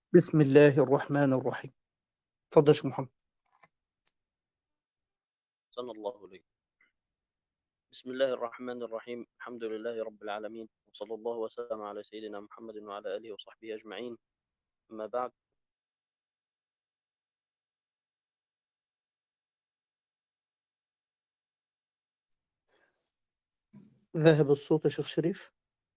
بسم الله الرحمن الرحيم. اتفضل يا شيخ محمد. صلى الله عليه. بسم الله الرحمن الرحيم. الحمد لله رب العالمين، وصلى الله وسلم على سيدنا محمد وعلى آله وصحبه أجمعين. أما بعد، ذاهب الصوت يا شيخ شريف.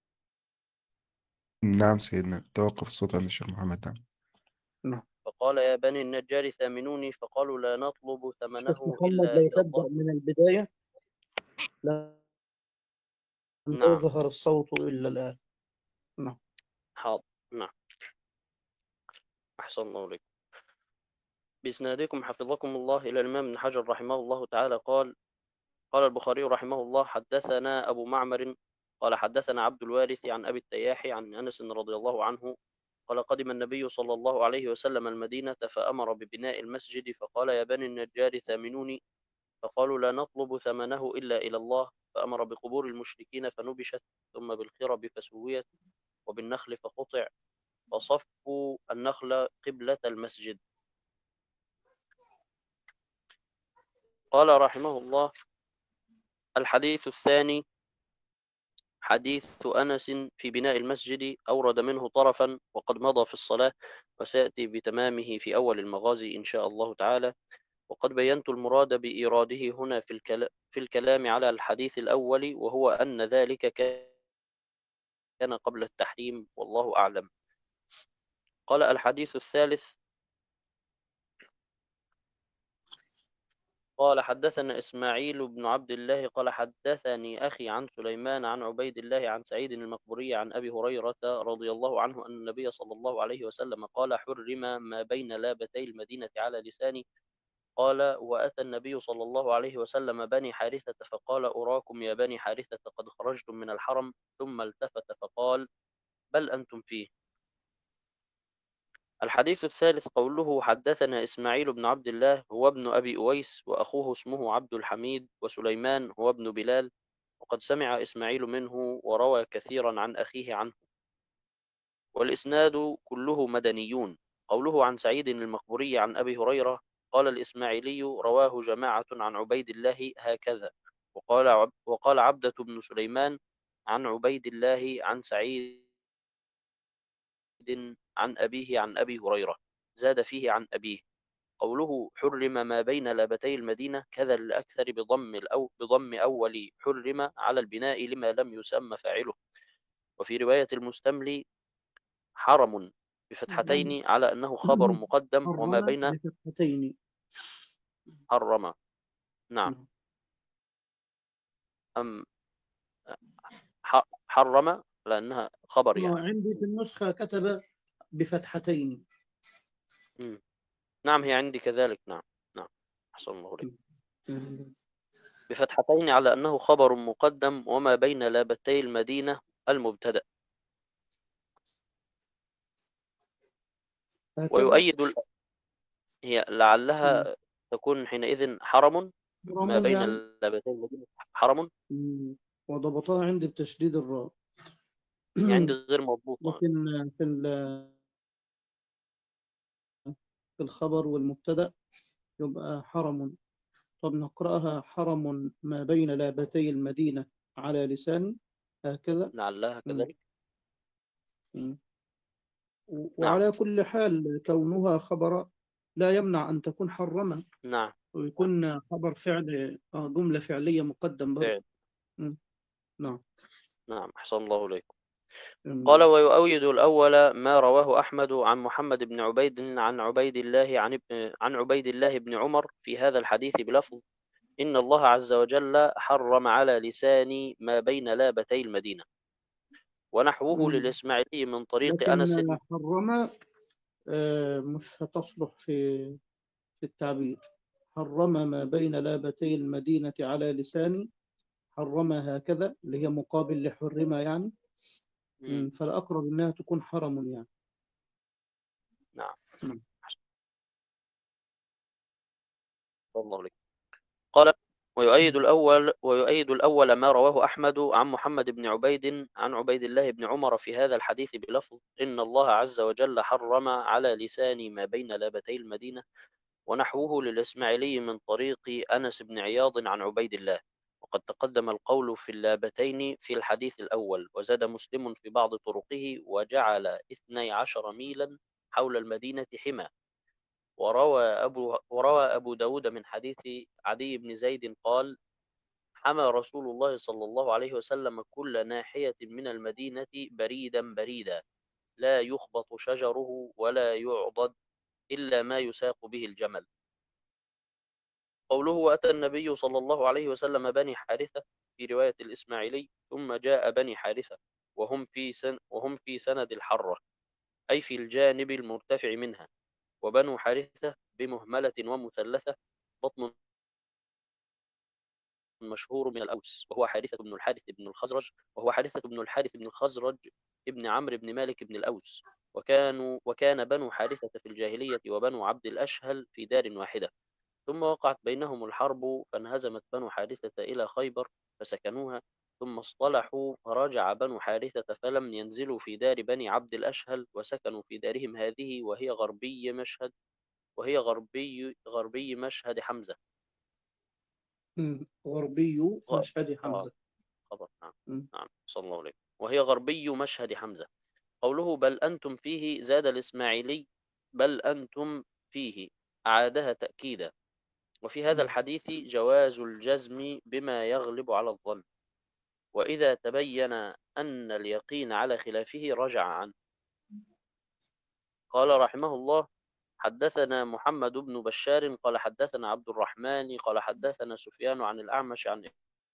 نعم سيدنا، توقف الصوت عند الشيخ محمد. نعم. نعم. فقال يا بني النجار ثامنوني، فقالوا لا نطلب الشيخ ثمنه محمد إلا لو إلى تبدأ الله. من البداية، لم نعم، يظهر الصوت إلا الآن. نعم. حاضر. نعم، أحسن الله إليكم. بإسنادكم حفظكم الله إلى الإمام ابن حجر رحمه الله تعالى قال البخاري رحمه الله: حدثنا أبو معمر قال حدثنا عبد الوارث عن أبي التياح عن أنس رضي الله عنه قال: قدم النبي صلى الله عليه وسلم المدينة فأمر ببناء المسجد، فقال يا بني النجار ثامنوني، فقالوا لا نطلب ثمنه إلا إلى الله، فأمر بقبور المشركين فنبشت، ثم بالخرب فسويت، وبالنخل فقطع، فصفوا النخل قبلة المسجد. قال رحمه الله: الحديث الثاني حديث أنس في بناء المسجد، أورد منه طرفا وقد مضى في الصلاة، وسيأتي بتمامه في أول المغازي إن شاء الله تعالى. وقد بينت المراد بإيراده هنا في الكلام على الحديث الأول، وهو أن ذلك كان قبل التحريم، والله أعلم. قال الحديث الثالث: قال حدثنا إسماعيل بن عبد الله قال حدثني أخي عن سليمان عن عبيد الله عن سعيد المقبوري عن أبي هريرة رضي الله عنه أن النبي صلى الله عليه وسلم قال: حرم ما بين لابتي المدينة على لساني. قال: وأتى النبي صلى الله عليه وسلم بني حارثة فقال: أراكم يا بني حارثة قد خرجتم من الحرم. ثم التفت فقال: بل أنتم فيه. الحديث الثالث قوله: حدثنا إسماعيل بن عبد الله هو ابن أبي أويس، وأخوه اسمه عبد الحميد، وسليمان هو ابن بلال، وقد سمع إسماعيل منه وروى كثيرا عن أخيه عنه، والإسناد كله مدنيون. قوله عن سعيد المقبوري عن أبي هريرة، قال الإسماعيلي: رواه جماعة عن عبيد الله هكذا. وقال عبدة بن سليمان عن عبيد الله عن سعيد عن أبيه عن أبي هريرة، زاد فيه عن أبيه. قوله حرم ما بين لابتي المدينة كذا للأكثر بضم أول حرم على البناء لما لم يسمى فاعله. وفي رواية المستملي حرم بفتحتين على أنه خبر مقدم وما حرم بين بفتحتين. حرم. نعم. نعم. أم حرم لأنها خبر يعني. عندي في النسخة كتب بفتحتين. نعم، هي عندي كذلك. نعم. نعم، أحسن الله عليك. بفتحتين على أنه خبر مقدم وما بين لابتي المدينة المبتدأ. هكذا. ويؤيد هي لعلها تكون حينئذ حرم ما حرم بين يعني. اللابتي المدينة حرم. وضبطها عندي بتشديد الراء. هي عندي غير مضبوطة. لكن في في الخبر والمبتدأ يبقى حرم. طب نقرأها: حرم ما بين لابتي المدينة على لساني، هكذا. لعلها م- كذلك. م. نعم. وعلى كل حال كونها خبر لا يمنع أن تكون حرما، نعم. نعم، ويكون خبر فعل، جملة فعلية مقدم برضه. فعل. م. نعم. نعم، أحسن الله إليكم. قال: م. ويؤيد الأول ما رواه أحمد عن محمد بن عبيد عن عبيد الله عن عبيد الله بن عمر في هذا الحديث بلفظ: إن الله عز وجل حرم على لساني ما بين لابتي المدينة. ونحوه م. للإسماعيلي من طريق أنس. لكن حرم مش هتصلح في التعبير. حرم ما بين لابتي المدينة على لساني، حرم هكذا اللي هي مقابل لحرم يعني. فالأقرب إنها تكون حرم يعني. نعم، م. أحسن الله إليك. قال: ويؤيد الأول ما رواه أحمد عن محمد بن عبيد عن عبيد الله بن عمر في هذا الحديث بلفظ إن الله عز وجل حرم على لسان ما بين لابتي المدينة، ونحوه للإسماعيلي من طريق أنس بن عياض عن عبيد الله. وقد تقدم القول في اللابتين في الحديث الأول، وزاد مسلم في بعض طرقه وجعل 12 ميلا حول المدينة حمى. وروى أبو داود من حديث عدي بن زيد قال حمى رسول الله صلى الله عليه وسلم كل ناحية من المدينة بريدا بريدا، لا يخبط شجره ولا يعضد إلا ما يساق به الجمل. قوله وأتى النبي صلى الله عليه وسلم بني حارثة في رواية الإسماعيلي ثم جاء بني حارثة وهم في سند الحرة، أي في الجانب المرتفع منها. وبنو حارثة بمهملة ومثلثة بطن مشهور من الأوس، وهو حارثة بن الحارث بن الخزرج، ابن عمرو بن مالك بن الأوس. وكان بنو حارثة في الجاهلية وبنو عبد الأشهل في دار واحدة، ثم وقعت بينهم الحرب فانهزمت بنو حارثة إلى خيبر فسكنوها، ثم اصطلحوا فرجع بنو حارثة فلم ينزلوا في دار بني عبد الأشهل وسكنوا في دارهم هذه، وهي غربي مشهد حمزة. غربي غ... مشهد آه حمزة. خبر. نعم. م. نعم صلى الله عليه. وهي غربي مشهد حمزة. قوله بل أنتم فيه زاد الإسماعيلي بل أنتم فيه، أعادها تأكيدا. وفي هذا الحديث جواز الجزم بما يغلب على الظن، وإذا تبين أن اليقين على خلافه رجع عنه. قال رحمه الله حدثنا محمد بن بشار قال حدثنا عبد الرحمن قال حدثنا سفيان عن الأعمش عن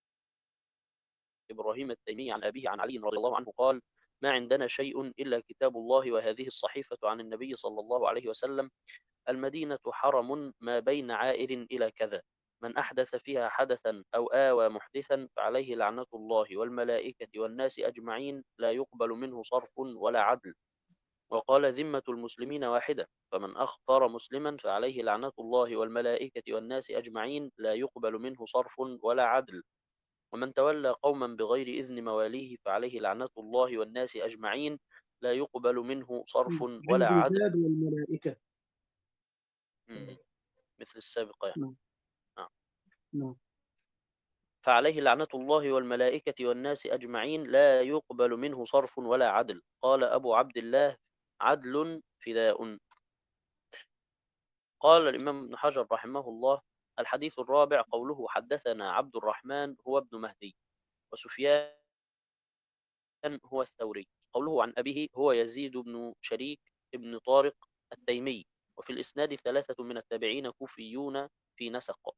إبراهيم التيمي عن أبيه عن علي رضي الله عنه قال ما عندنا شيء إلا كتاب الله وهذه الصحيفة عن النبي صلى الله عليه وسلم المدينة حرم ما بين عائر إلى كذا، من أحدث فيها حدثا أو آوى محدثا فعليه لعنة الله والملائكة والناس أجمعين لا يقبل منه صرف ولا عدل. وقال ذمة المسلمين واحدة، فمن أخبر مسلما فعليه لعنة الله والملائكة والناس أجمعين لا يقبل منه صرف ولا عدل. ومن تولى قوما بغير إذن مواليه فعليه لعنة الله والناس أجمعين لا يقبل منه صرف ولا عندي عدل. زاد والملائكة. مثل السابقة يعني. نعم. نعم. نعم. فعليه لعنة الله والملائكة والناس أجمعين لا يقبل منه صرف ولا عدل. قال أبو عبد الله عدل فداء. قال الإمام ابن حجر رحمه الله الحديث الرابع قوله حدثنا عبد الرحمن هو ابن مهدي وسفيان هو الثوري. قوله عن أبيه هو يزيد بن شريك ابن طارق التيمي. وفي الإسناد 3 من التابعين كوفيون في نسق.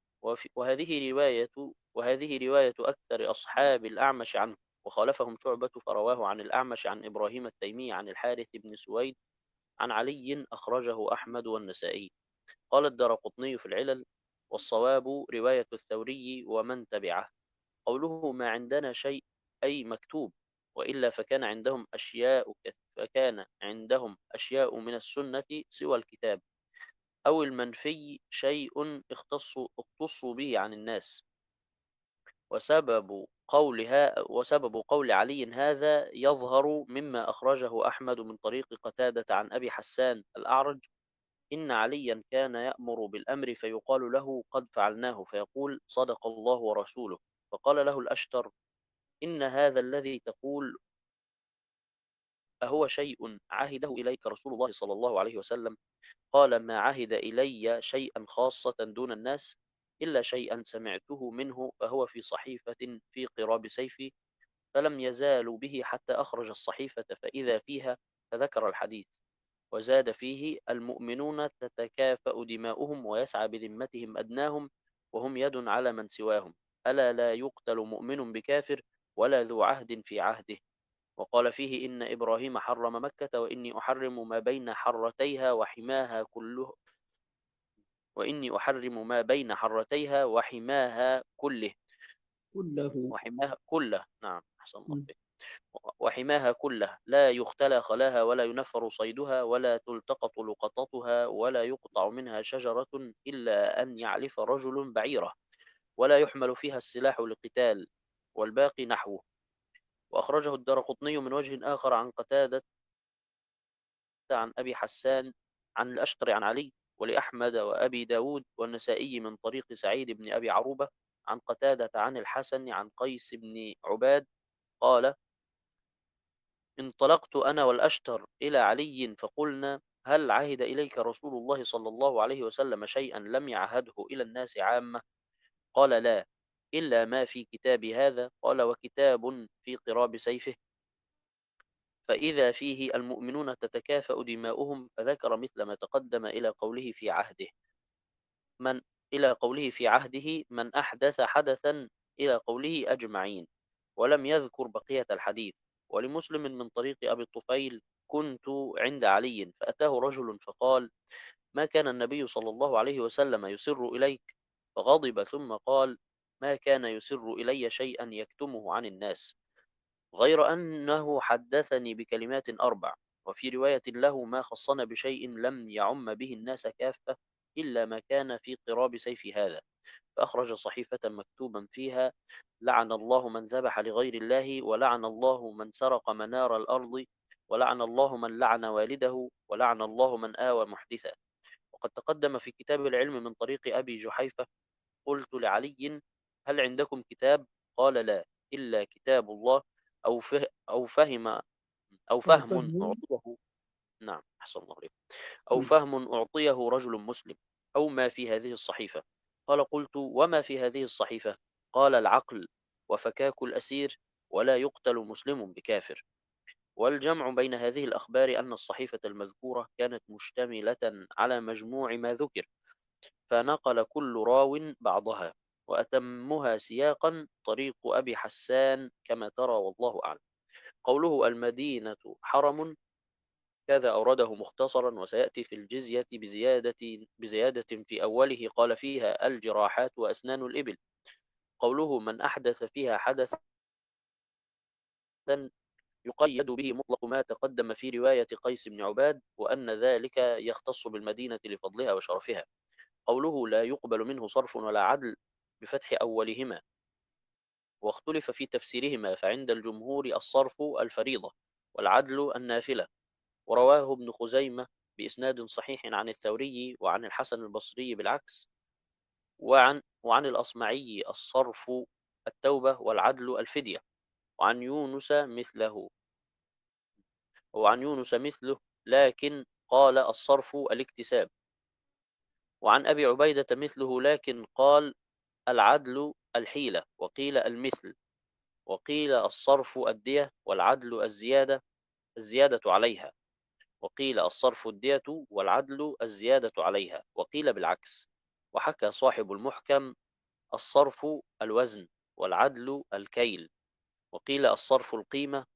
وهذه رواية أكثر أصحاب الأعمش عنه، وخالفهم شعبة فرواه عن الأعمش عن إبراهيم التيمي عن الحارث بن سويد عن علي أخرجه أحمد والنسائي. قال الدارقطني في العلل والصواب رواية الثوري ومن تبعه. قوله ما عندنا شيء أي مكتوب، وإلا فكان عندهم أشياء من السنة سوى الكتاب، أو المنفي شيء اختصوا به عن الناس. وسبب قول علي هذا يظهر مما أخرجه أحمد من طريق قتادة عن أبي حسان الأعرج إن عليا كان يأمر بالأمر فيقال له قد فعلناه فيقول صدق الله ورسوله، فقال له الأشتر إن هذا الذي تقول أهو شيء عهده إليك رسول الله صلى الله عليه وسلم؟ قال ما عهد إلي شيئا خاصة دون الناس إلا شيئا سمعته منه فهو في صحيفة في قراب سيفي، فلم يزالوا به حتى أخرج الصحيفة فإذا فيها فذكر الحديث. وزاد فيه المؤمنون تتكافأ دماؤهم ويسعى بذمتهم أدناهم وهم يد على من سواهم، ألا لا يقتل مؤمن بكافر ولا ذو عهد في عهده. وقال فيه إن إبراهيم حرم مكة وإني أحرم ما بين حرتيها وحماها كله. كله. نعم أحسن الله م. بك. وحماها كله لا يختلى خلاها ولا ينفر صيدها ولا تلتقط لقطتها ولا يقطع منها شجرة إلا أن يعلف رجل بعيره ولا يحمل فيها السلاح لقتال، والباقي نحوه. وأخرجه الدارقطني من وجه آخر عن قتادة عن أبي حسان عن الأشتر عن علي، ولأحمد وأبي داود والنسائي من طريق سعيد بن أبي عروبة عن قتادة عن الحسن عن قيس بن عباد قال: انطلقت أنا والأشتر إلى علي فقلنا: هل عهد إليك رسول الله صلى الله عليه وسلم شيئا لم يعهده إلى الناس عامة؟ قال: لا، إلا ما في كتاب هذا. قال: وكتاب في قراب سيفه؟ فإذا فيه المؤمنون تتكافأ دماؤهم، فذكر مثل ما تقدم من إلى قوله في عهده من أحدث حدثا إلى قوله أجمعين، ولم يذكر بقية الحديث. ولمسلم من طريق أبي الطفيل: كنت عند علي فأتاه رجل فقال: ما كان النبي صلى الله عليه وسلم يسر إليك؟ فغضب ثم قال: ما كان يسر إلي شيئا يكتمه عن الناس، غير أنه حدثني بكلمات أربع. وفي رواية له: ما خصنا بشيء لم يعم به الناس كافة إلا ما كان في قراب سيف هذا. فأخرج صحيفة مكتوبا فيها: لعن الله من ذبح لغير الله، ولعن الله من سرق منار الأرض، ولعن الله من لعن والده، ولعن الله من آوى محدثا. وقد تقدم في كتاب العلم من طريق أبي جحيفة: قلت لعلي: هل عندكم كتاب؟ قال: لا، إلا كتاب الله، أو فه أو فهم أو أو فهم فهم. أعطيه. نعم، أحسن الله عليك. أو فهم أعطيه رجل مسلم، أو ما في هذه الصحيفة. قال: قلت: وما في هذه الصحيفة؟ قال: العقل، وفكاك الأسير، ولا يقتل مسلم بكافر. والجمع بين هذه الأخبار أن الصحيفة المذكورة كانت مشتملة على مجموع ما ذكر، فنقل كل راو بعضها، وأتمها سياقا طريق أبي حسان كما ترى، والله أعلم. قوله المدينة حرم كذا أورده مختصرا، وسيأتي في الجزية بزيادة في أوله قال: فيها الجراحات وأسنان الإبل. قوله من أحدث فيها حدثا يقيد به مطلق ما تقدم في رواية قيس بن عباد، وأن ذلك يختص بالمدينة لفضلها وشرفها. قوله لا يقبل منه صرف ولا عدل بفتح أولهما، واختلف في تفسيرهما، فعند الجمهور الصرف الفريضة، والعدل النافلة. ورواه ابن خزيمة بإسناد صحيح عن الثوري وعن الحسن البصري بالعكس، وعن الأصمعي الصرف التوبة، والعدل الفدية. وعن يونس مثله لكن قال الصرف الاكتساب. وعن أبي عبيدة مثله لكن قال العدل الحيلة، وقيل المثل، وقيل الصرف الدية، والعدل الزيادة عليها، وقيل الصرف الدية والعدل الزيادة عليها، وقيل بالعكس. وحكى صاحب المحكم الصرف الوزن، والعدل الكيل، وقيل الصرف القيمة،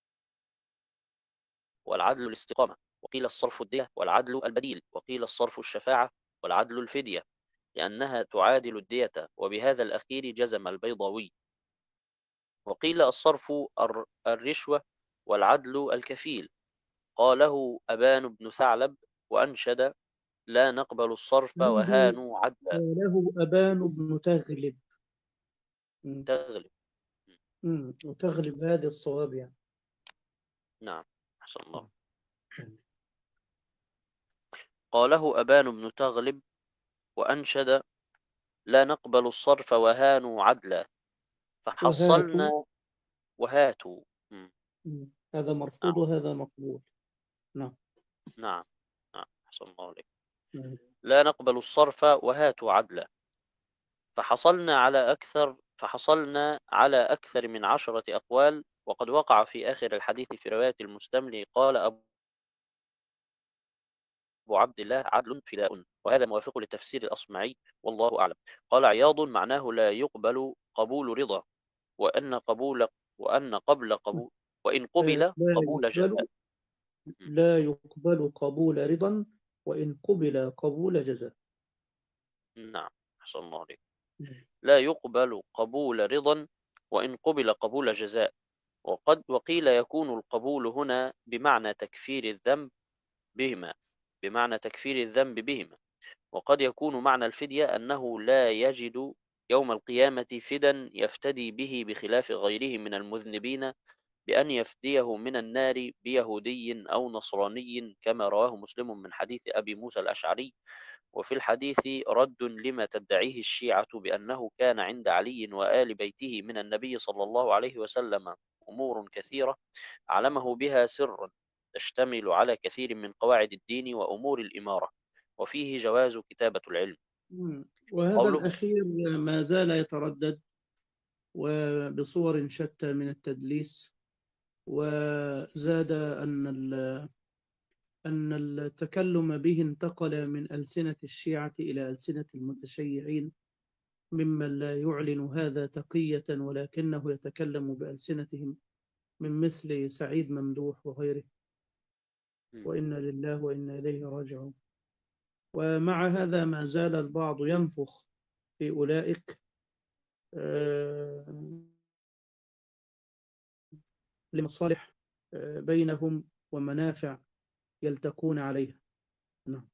والعدل الاستقامة، وقيل الصرف الدية والعدل البديل، وقيل الصرف الشفاعة والعدل الفدية، لأنها تعادل الدية، وبهذا الأخير جزم البيضاوي. وقيل الصرف الرشوة والعدل الكفيل. قاله أبان بن ثعلب وأنشد: لا نقبل الصرف له وهانوا عدلا. له أبان بن تغلب. مم. تغلب. وتغلب هذه الصواب يعني. نعم، أحسن الله. مم. قاله أبان بن تغلب وأنشد: لا نقبل الصرف وهانوا عدلا، وهاتوا. فحصلنا. وهاتوا. هذا نعم. مرفوض وهذا مقبول. نعم. نعم. نعم، أحسن الله عليك. مم. لا نقبل الصرف وهاتوا عدلا، فحصلنا على أكثر من 10 أقوال. وقد وقع في آخر الحديث في رواية المستملي قال أبو عبد الله: عدل فداء. وهذا موافق لتفسير الأصمعي، والله أعلم. قال عياض: معناه لا يقبل قبول رضا، وأن قبول وأن قبل قبول وإن قبل قبول جزاء. لا يقبل قبول رضا، وإن قبل قبول جزاء. نعم، أحسن الله عليك. مم. لا يقبل قبول رضا، وإن قبل قبول جزاء. وقيل يكون القبول هنا بمعنى تكفير الذنب بهما. وقد يكون معنى الفدية أنه لا يجد يوم القيامة فدا يفتدي به بخلاف غيره من المذنبين بأن يفديه من النار بيهودي أو نصراني، كما رواه مسلم من حديث أبي موسى الأشعري. وفي الحديث رد لما تدعيه الشيعة بأنه كان عند علي وآل بيته من النبي صلى الله عليه وسلم أمور كثيرة علمه بها سرا تشتمل على كثير من قواعد الدين وأمور الإمارة، وفيه جواز كتابة العلم. وهذا قوله الأخير ما زال يتردد وبصور شتى من التدليس، وزاد أن التكلم به انتقل من ألسنة الشيعة إلى ألسنة المتشيعين، ممن لا يعلن هذا تقية ولكنه يتكلم بألسنتهم، من مثل سعيد ممدوح وغيره. وإنا لله وإنا إليه راجعون. ومع هذا ما زال البعض ينفخ في أولئك لمصالح بينهم ومنافع يلتقون عليها. نعم.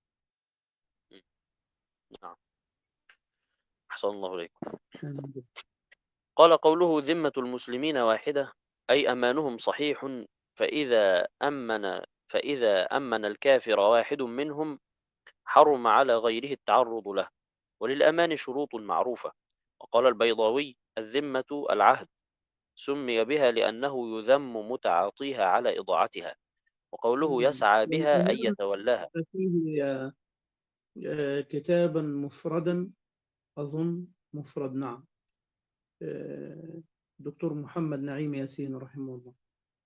نعم. أحسن الله إليكم. آمين. قال قوله ذمة المسلمين واحدة أي أمانهم صحيح، فإذا أمن الكافر واحد منهم حرم على غيره التعرض له، وللأمان شروط معروفة. وقال البيضاوي الذمة العهد، سمي بها لأنه يذم متعاطيها على إضاعتها. وقوله يسعى بها أي والأمان يتولاها. فيه كتابا مفردا، أظن مفرد، نعم، دكتور محمد نعيم ياسين رحمه الله،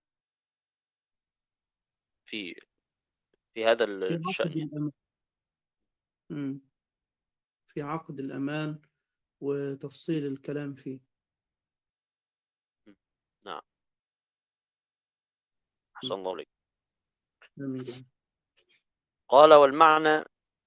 في في هذا في عقد الشأن. الأمان. في عقد الأمان وتفصيل الكلام فيه. نعم. أحسن الله إليك. آمين. قال والمعنى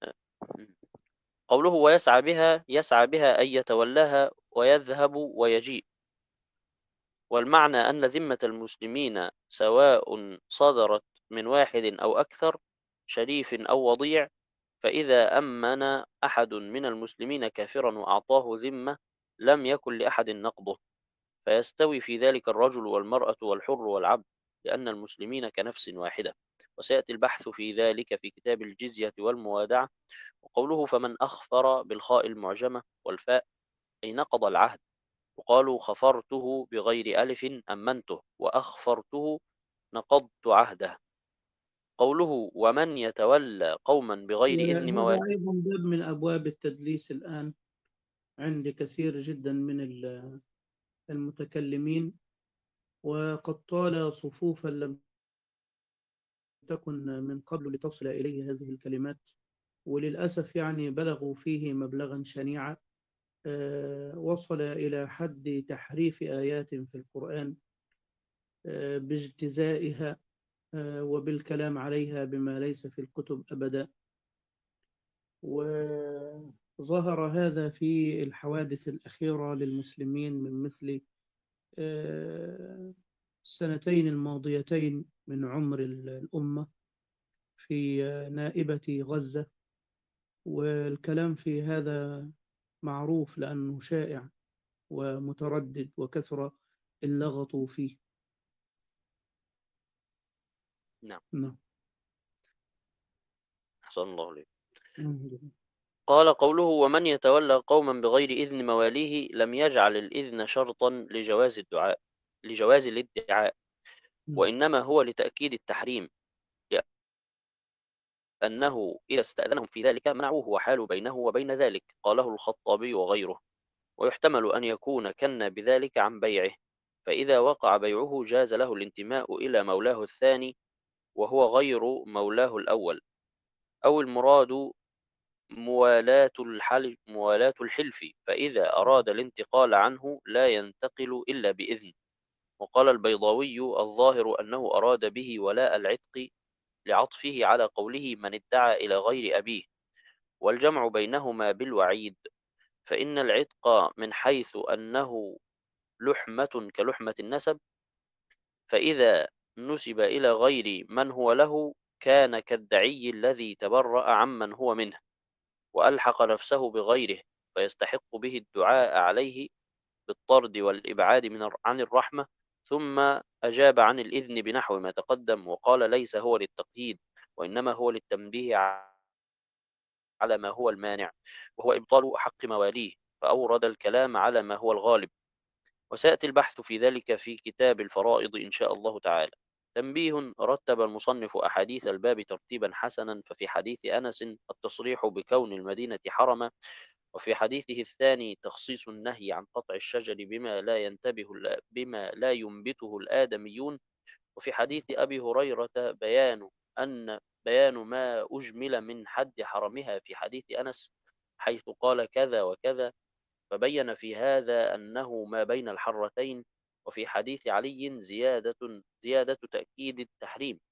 قوله ويسعى بها، يسعى بها أي يتولاها ويذهب ويجيء. والمعنى أن ذمة المسلمين سواء صدرت من واحد أو أكثر، شريف أو وضيع، فإذا أمن أحد من المسلمين كافرا وأعطاه ذمة لم يكن لأحد نقضه، فيستوي في ذلك الرجل والمرأة والحر والعبد، لأن المسلمين كنفس واحدة. وسيأتي البحث في ذلك في كتاب الجزية والموادعة. وقوله فمن أخفر بالخاء المعجمة والفاء أي نقض العهد. وقالوا خفرته بغير ألف أمنته، وأخفرته نقضت عهده. قوله ومن يتولى قوما بغير إذن وهذا مواليه. أيضا باب من أبواب التدليس الآن عند كثير جدا من المتكلمين، وقد طال صفوفا لم تكن من قبل لتصل إليه هذه الكلمات، وللأسف يعني بلغوا فيه مبلغا شنيعا، وصل إلى حد تحريف آيات في القرآن باجتزائها وبالكلام عليها بما ليس في الكتب أبدا. وظهر هذا في الحوادث الأخيرة للمسلمين، من مثل السنتين الماضيتين من عمر الأمة في نائبة غزة. والكلام في هذا معروف لأنه شائع ومتردد وكثر اللغط فيه. نعم. نعم. أحسن الله عليك. قال قوله ومن يتولى قوما بغير إذن مواليه لم يجعل الإذن شرطا لجواز الادعاء، وإنما هو لتأكيد التحريم، لأنه إذا استأذنهم في ذلك منعوه وحالوا بينه وبين ذلك. قاله الخطابي وغيره. ويحتمل أن يكون كن بذلك عن بيعه، فإذا وقع بيعه جاز له الانتماء إلى مولاه الثاني وهو غير مولاه الأول، أو المراد موالاة الحلف، فإذا أراد الانتقال عنه لا ينتقل إلا بإذن. وقال البيضاوي الظاهر أنه أراد به ولاء العتق لعطفه على قوله من ادعى إلى غير أبيه، والجمع بينهما بالوعيد، فإن العتق من حيث أنه لحمة كلحمة النسب، فإذا نسب إلى غير من هو له كان كالدعي الذي تبرأ عمن هو منه وألحق نفسه بغيره، فيستحق به الدعاء عليه بالطرد والإبعاد عن الرحمة، ثم أجاب عن الإذن بنحو ما تقدم، وقال ليس هو للتقييد، وإنما هو للتنبيه على ما هو المانع، وهو إبطال حق مواليه، فأورد الكلام على ما هو الغالب، وسيأتي البحث في ذلك في كتاب الفرائض إن شاء الله تعالى. تنبيه: رتب المصنف أحاديث الباب ترتيبا حسنا، ففي حديث أنس التصريح بكون المدينة حرما، وفي حديثه الثاني تخصيص النهي عن قطع الشجر بما لا ينبته الآدميون، وفي حديث أبي هريرة بيان ما أجمل من حد حرمها في حديث أنس، حيث قال كذا وكذا، فبين في هذا أنه ما بين الحرتين. وفي حديث علي زيادة تأكيد التحريم،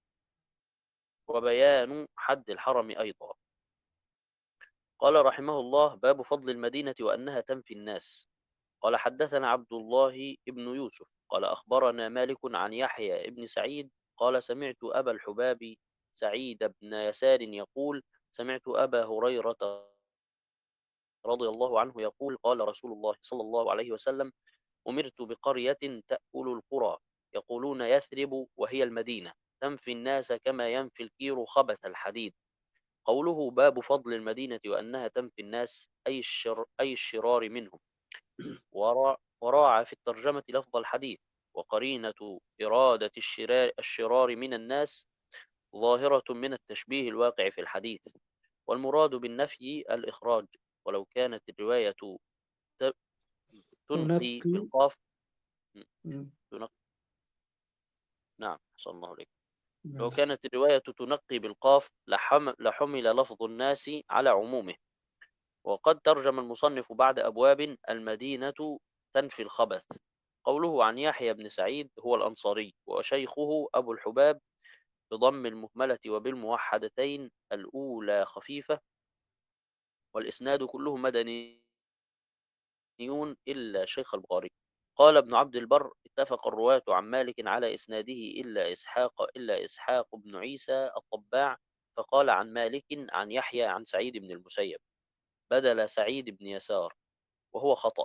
وبيان حد الحرم أيضا. قال رحمه الله: باب فضل المدينة وأنها تنفي الناس. قال: حدثنا عبد الله بن يوسف قال أخبرنا مالك عن يحيى بن سعيد قال: سمعت أبا الحباب سعيد بن يسار يقول: سمعت أبا هريرة رضي الله عنه يقول: قال رسول الله صلى الله عليه وسلم: أمرت بقرية تأكل القرى، يقولون يثرب وهي المدينة، تنفي الناس كما ينفي الكير خبث الحديد. قوله: باب فضل المدينة وأنها تنفي الناس، أي الشرار منهم. وراعى في الترجمة لفظ الحديث، وقرينة إرادة الشرار من الناس ظاهرة من التشبيه الواقع في الحديث، والمراد بالنفي الإخراج. ولو كانت الرواية تنقي تنقي. بالقاف مم. تنقي نعم، صلى الله عليه. لو ماشي. كانت الرواية تنقي بالقاف لحمل لفظ الناس على عمومه. وقد ترجم المصنف بعد أبواب: المدينة تنفي الخبث. قوله عن يحيى بن سعيد هو الأنصاري، وشيخه أبو الحباب بضم المهملة وبالموحدتين، الأولى خفيفة، والإسناد كله مدنيون إلا شيخ البخاري. قال ابن عبد البر: اتفق الرواة عن مالك على إسناده إلا إسحاق بن عيسى الطباع، فقال عن مالك عن يحيى عن سعيد بن المسيب بدل سعيد بن يسار، وهو خطأ.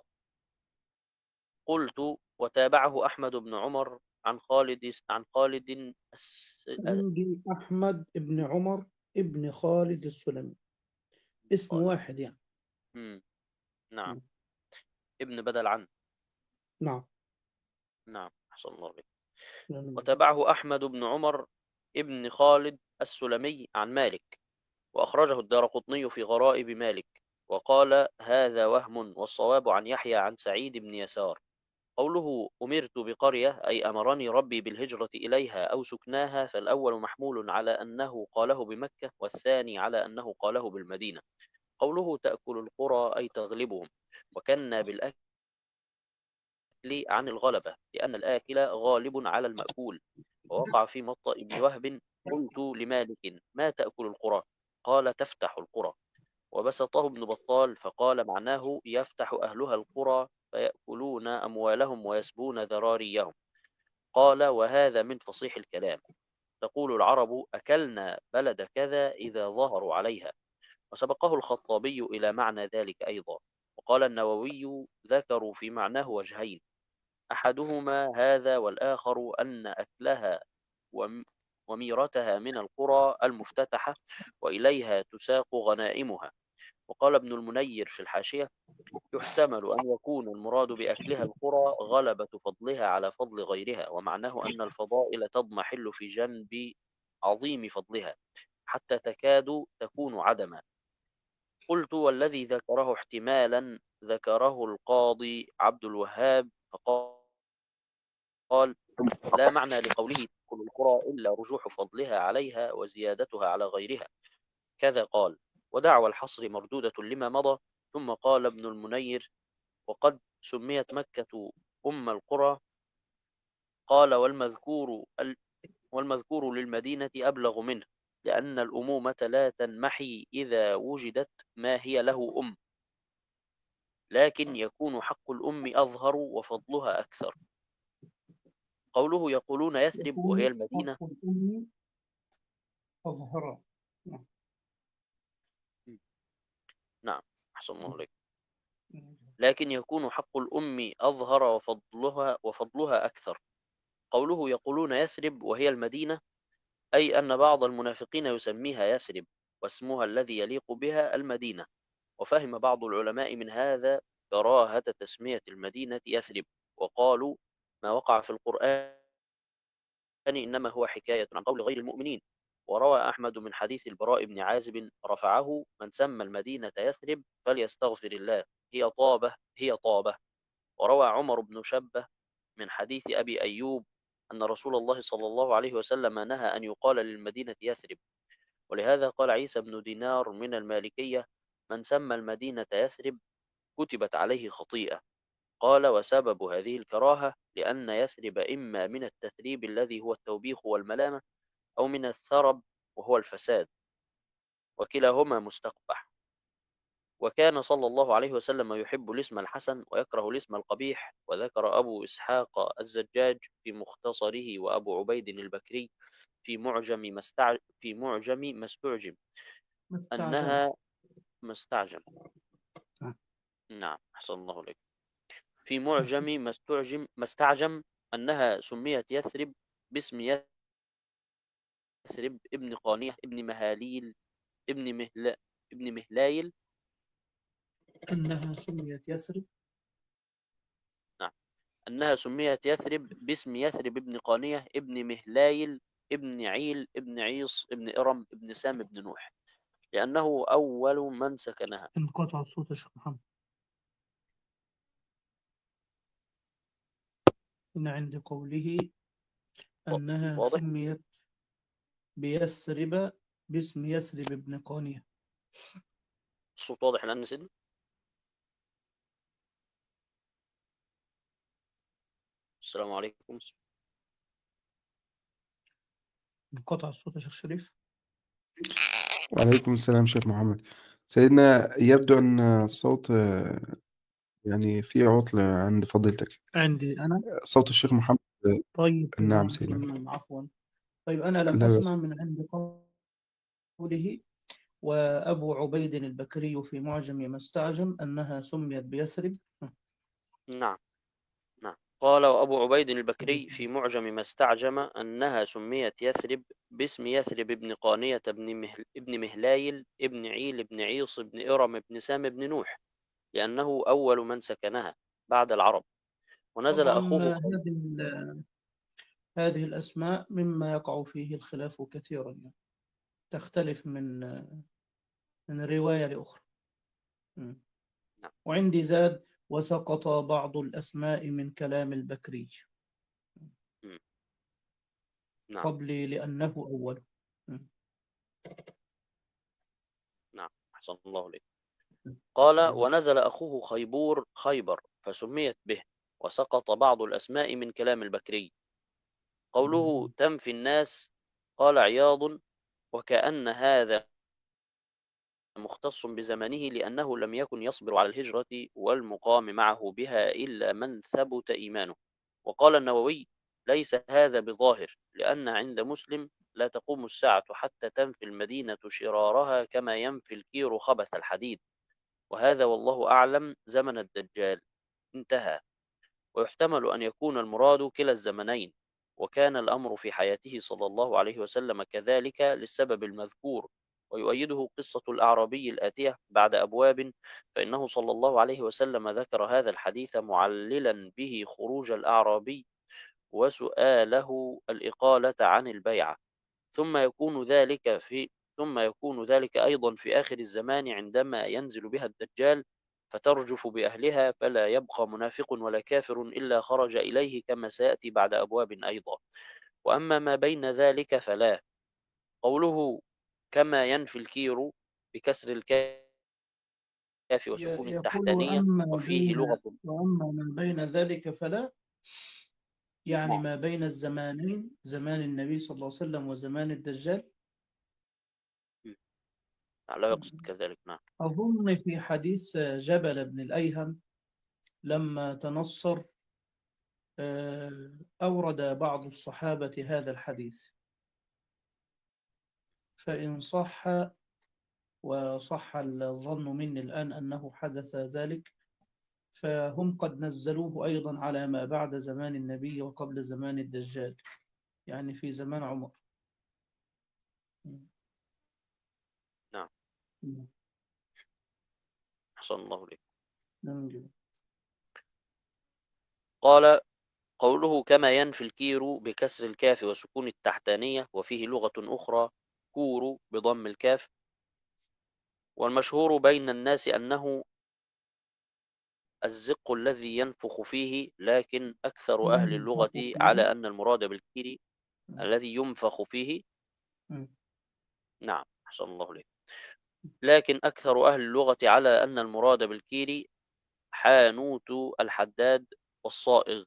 قلت: وتابعه أحمد بن عمر عن خالد عندي أحمد بن عمر ابن خالد السلمي، اسم خالد. واحد يعني. نعم، مم. ابن بدل عن. نعم. نعم، أحسن الله بك. يعني وتابعه أحمد بن عمر ابن خالد السلمي عن مالك، وأخرجه الدارقطني في غرائب مالك، وقال: هذا وهم، والصواب عن يحيى عن سعيد بن يسار. قوله: أمرت بقرية، أي أمرني ربي بالهجرة إليها أو سكناها، فالأول محمول على أنه قاله بمكة، والثاني على أنه قاله بالمدينة. قوله: تأكل القرى، أي تغلبهم، وكنا بالأكل عن الغلبة، لأن الآكل غالب على المأكول. ووقع في مطأ ابن وهب: قلت لمالك: ما تأكل القرى؟ قال: تفتح القرى. وبسطه ابن بطال فقال: معناه يفتح أهلها القرى فيأكلون أموالهم ويسبون ذراريهم. قال: وهذا من فصيح الكلام. تقول العرب: أكلنا بلد كذا إذا ظهروا عليها. وسبقه الخطابي إلى معنى ذلك أيضا. وقال النووي: ذكروا في معناه وجهين، أحدهما هذا، والآخر أن أكلها وميرتها من القرى المفتتحة، وإليها تساق غنائمها. وقال ابن المنير في الحاشية: يحتمل أن يكون المراد بأكلها القرى غلبة فضلها على فضل غيرها، ومعناه أن الفضائل تضمحل في جنب عظيم فضلها حتى تكاد تكون عدما. قلت: والذي ذكره احتمالا ذكره القاضي عبد الوهاب، فقال: لا معنى لقوله تأكل القرى إلا رجوح فضلها عليها وزيادتها على غيرها. كذا قال. ودعوى الحصر مردودة لما مضى. ثم قال ابن المنير: وقد سميت مكة أم القرى. قال: والمذكور للمدينة أبلغ منه، لأن الأمومة لا تنمحي إذا وجدت ما هي له أم، لكن يكون حق الأم أظهر وفضلها أكثر. قوله: يقولون يثرب وهي يكون المدينة. حق الأم أظهر. نعم. نعم، أحسن الله عليك. لكن يكون حق الأم أظهر وفضلها أكثر. قوله يقولون يثرب وهي المدينة، أي أن بعض المنافقين يسميها يثرب، واسمها الذي يليق بها المدينة. وفهم بعض العلماء من هذا كراهة تسمية المدينة يثرب، وقالوا ما وقع في القرآن إنما هو حكاية عن قول غير المؤمنين. وروى أحمد من حديث البراء بن عازب رفعه: من سمى المدينة يثرب فليستغفر الله، هي طابة هي طابة. وروى عمر بن شبة من حديث أبي أيوب أن رسول الله صلى الله عليه وسلم نهى أن يقال للمدينة يثرب. ولهذا قال عيسى بن دينار من المالكية: من سمى المدينة يثرب كتبت عليه خطيئة. قال: وسبب هذه الكراهة لأن يثرب إما من التثريب الذي هو التوبيخ والملامة، أو من الثرب وهو الفساد، وكلاهما مستقبح. وكان صلى الله عليه وسلم يحب الاسم الحسن ويكره الاسم القبيح. وذكر أبو إسحاق الزجاج في مختصره، وأبو عبيد البكري في معجم ما استعجم مستعجم. أنها مستعجم. نعم، أحسن الله عليك. في معجم ما استعجم أنها سميت يثرب باسم يثرب ابن قانية ابن مهاليل ابن مهلايل. أنها سميت يثرب. نعم، أنها سميت يثرب باسم يثرب ابن قانية ابن مهلايل ابن عيل ابن عيص ابن إرم ابن سام ابن نوح، لأنه أول من سكنها. انقطع الصوت يا شيخ محمد. إن عند قوله أنها واضح؟ سميت بيثرب باسم يثرب ابن قانية. الصوت واضح الآن سيدنا؟ السلام عليكم. انقطع الصوت يا شيخ شريف. وعليكم السلام شيخ محمد. سيدنا يبدو أن الصوت يعني فيه عطل عند فضيلتك. عندي أنا. صوت الشيخ محمد. طيب نعم سيدنا. عفوا. طيب أنا لم لا بس. أسمع من عند قوله وأبو عبيد البكري في معجم ما استعجم أنها سميت بيثرب. نعم نعم. قال وأبو عبيد البكري في معجم ما استعجم أنها سميت يثرب باسم يثرب ابن قانية ابن مهلايل ابن عيل ابن عيص ابن إرم ابن سام ابن نوح، لأنه أول من سكنها بعد العرب. ونزل طبعا أخوه هذه الأسماء مما يقع فيه الخلاف كثيرا، يعني تختلف من رواية لأخرى. م. نعم. وعندي زاد وسقط بعض الأسماء من كلام البكري نعم قبلي لأنه أول. م. نعم، أحسن الله عليك. قال ونزل أخوه خيبر فسميت به، وسقط بعض الأسماء من كلام البكري. قوله تنفي الناس، قال عياض: وكأن هذا مختص بزمنه، لأنه لم يكن يصبر على الهجرة والمقام معه بها إلا من ثبت إيمانه. وقال النووي: ليس هذا بظاهر، لأن عند مسلم لا تقوم الساعة حتى تنفي المدينة شرارها كما ينفي الكير خبث الحديد، وهذا والله أعلم زمن الدجال. انتهى. ويحتمل أن يكون المراد كلا الزمنين، وكان الأمر في حياته صلى الله عليه وسلم كذلك للسبب المذكور. ويؤيده قصة الأعرابي الآتية بعد أبواب، فإنه صلى الله عليه وسلم ذكر هذا الحديث معللا به خروج الأعرابي وسؤاله الإقالة عن البيعة. ثم يكون ذلك أيضا في آخر الزمان عندما ينزل بها الدجال فترجف بأهلها، فلا يبقى منافق ولا كافر إلا خرج إليه، كما سيأتي بعد أبواب أيضا. وأما ما بين ذلك فلا. قوله كما ينفي الكير بكسر الكاف وسكون يقول التحتانية، وفيه لغة. وأما ما بين ذلك فلا، يعني نعم. ما بين الزمانين، زمان النبي صلى الله عليه وسلم وزمان الدجال. لا يقصد كذلك. نعم. أظن في حديث جبل بن الأيهم لما تنصر أورد بعض الصحابة هذا الحديث، فإن صح وصح الظن مني الآن أنه حدث ذلك، فهم قد نزلوه أيضا على ما بعد زمان النبي وقبل زمان الدجال، يعني في زمان عمر. نعم. نعم. أحسن الله إليك. نعم. قال: قوله كما ينفي الكير بكسر الكاف وسكون التحتانية، وفيه لغة أخرى كور بضم الكاف. والمشهور بين الناس أنه الزق الذي ينفخ فيه، لكن أكثر أهل اللغة ينفخ فيه. على أن المراد بالكير الذي ينفخ فيه. نعم. نعم، أحسن الله إليك. لكن أكثر أهل اللغة على أن المراد بالكير حانوت الحداد والصائغ.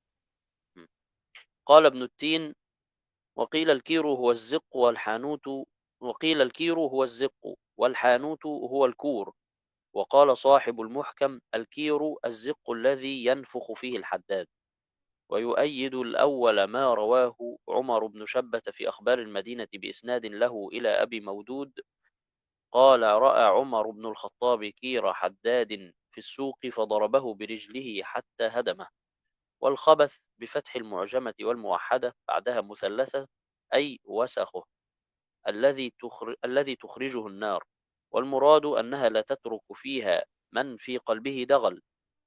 قال ابن التين: وقيل الكير هو الزق والحانوت، وقيل الكير هو الزق والحانوت هو الكور. وقال صاحب المحكم: الكير الزق الذي ينفخ فيه الحداد. ويؤيد الأول ما رواه عمر بن شبة في أخبار المدينة بإسناد له إلى أبي مودود قال: رأى عمر بن الخطاب كير حداد في السوق فضربه برجله حتى هدمه. والخبث بفتح المعجمة والموحدة بعدها مثلثة، أي وسخه الذي تخرجه النار. والمراد أنها لا تترك فيها من في قلبه دغل،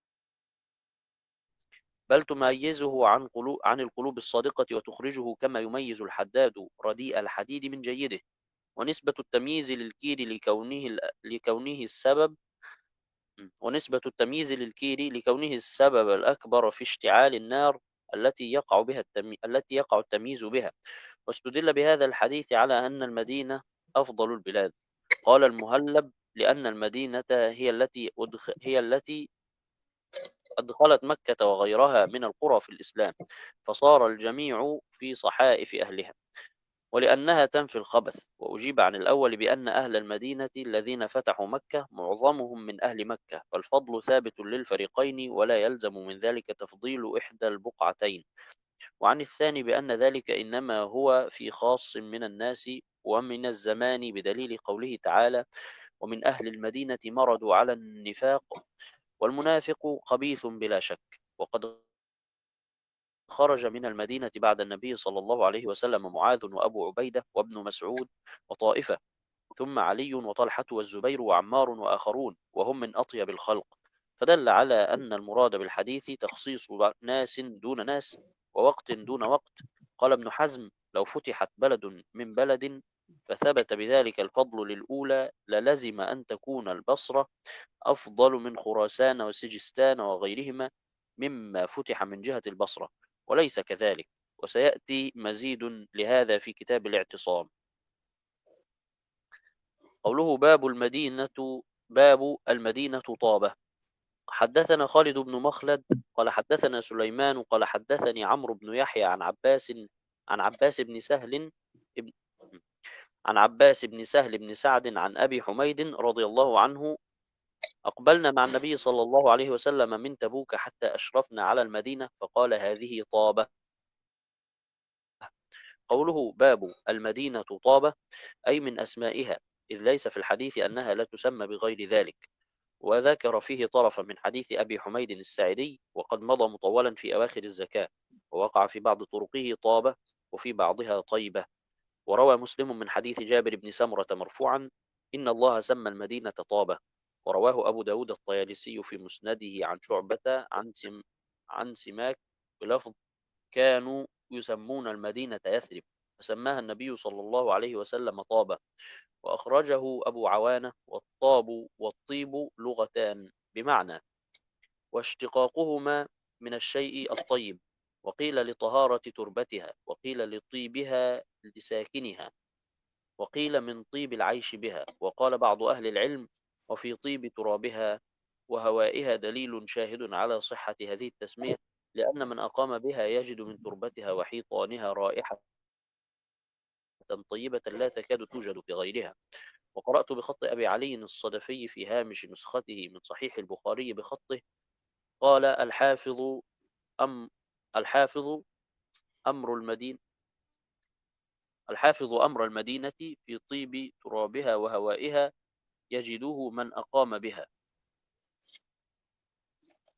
بل تميزه عن القلوب الصادقة وتخرجه كما يميز الحداد رديء الحديد من جيده. ونسبة التمييز للكير لكونه السبب الأكبر في اشتعال النار التي يقع التمييز بها. واستدل بهذا الحديث على أن المدينة أفضل البلاد. قال المهلب: لأن المدينة هي التي أدخلت مكة وغيرها من القرى في الإسلام، فصار الجميع في صحائف أهلها، ولأنها تنفي الخبث. وأجيب عن الأول بأن أهل المدينة الذين فتحوا مكة معظمهم من أهل مكة، فالفضل ثابت للفريقين ولا يلزم من ذلك تفضيل إحدى البقعتين. وعن الثاني بأن ذلك إنما هو في خاص من الناس ومن الزمان، بدليل قوله تعالى: ومن أهل المدينة مرضوا على النفاق والمنافق خبيث بلا شك. وقد خرج من المدينة بعد النبي صلى الله عليه وسلم معاذ وأبو عبيدة وابن مسعود وطائفة، ثم علي وطلحة والزبير وعمار وآخرون، وهم من أطيب الخلق. فدل على أن المراد بالحديث تخصيص ناس دون ناس ووقت دون وقت. قال ابن حزم: لو فتحت بلد من بلد فثبت بذلك الفضل للأولى للزم أن تكون البصرة أفضل من خراسان وسجستان وغيرهما مما فتح من جهة البصرة، وليس كذلك. وسيأتي مزيد لهذا في كتاب الاعتصام. قوله باب المدينة طابة. حدثنا خالد بن مخلد قال حدثنا سليمان قال حدثني عمرو بن يحيى عن عباس بن سهل ابن عن عباس بن سهل بن سعد عن أبي حميد رضي الله عنه: أقبلنا مع النبي صلى الله عليه وسلم من تبوك حتى أشرفنا على المدينة فقال: هذه طابة. قوله باب المدينة طابة أي من أسمائها، إذ ليس في الحديث أنها لا تسمى بغير ذلك. وذكر فيه طرفا من حديث أبي حميد الساعدي وقد مضى مطولا في أواخر الزكاة، ووقع في بعض طرقه طابة وفي بعضها طيبة. وروى مسلم من حديث جابر بن سمرة مرفوعا: إن الله سمى المدينة طابة. ورواه أبو داود الطيالسي في مسنده عن شعبة عن سماك بلفظ: كانوا يسمون المدينة يثرب، فسماها النبي صلى الله عليه وسلم طابة. وأخرجه أبو عوانة. والطاب والطيب لغتان بمعنى واشتقاقهما من الشيء الطيب، وقيل لطهارة تربتها، وقيل لطيبها لساكنها، وقيل من طيب العيش بها. وقال بعض أهل العلم: وفي طيب ترابها وهوائها دليل شاهد على صحة هذه التسمية، لأن من أقام بها يجد من تربتها وحيطانها رائحة طيبة لا تكاد توجد في غيرها. وقرأت بخط أبي علي الصدفي في هامش نسخته من صحيح البخاري بخطه: قال أم الحافظ أمر المدينة الحافظ أمر المدينة في طيب ترابها وهوائها يجده من أقام بها.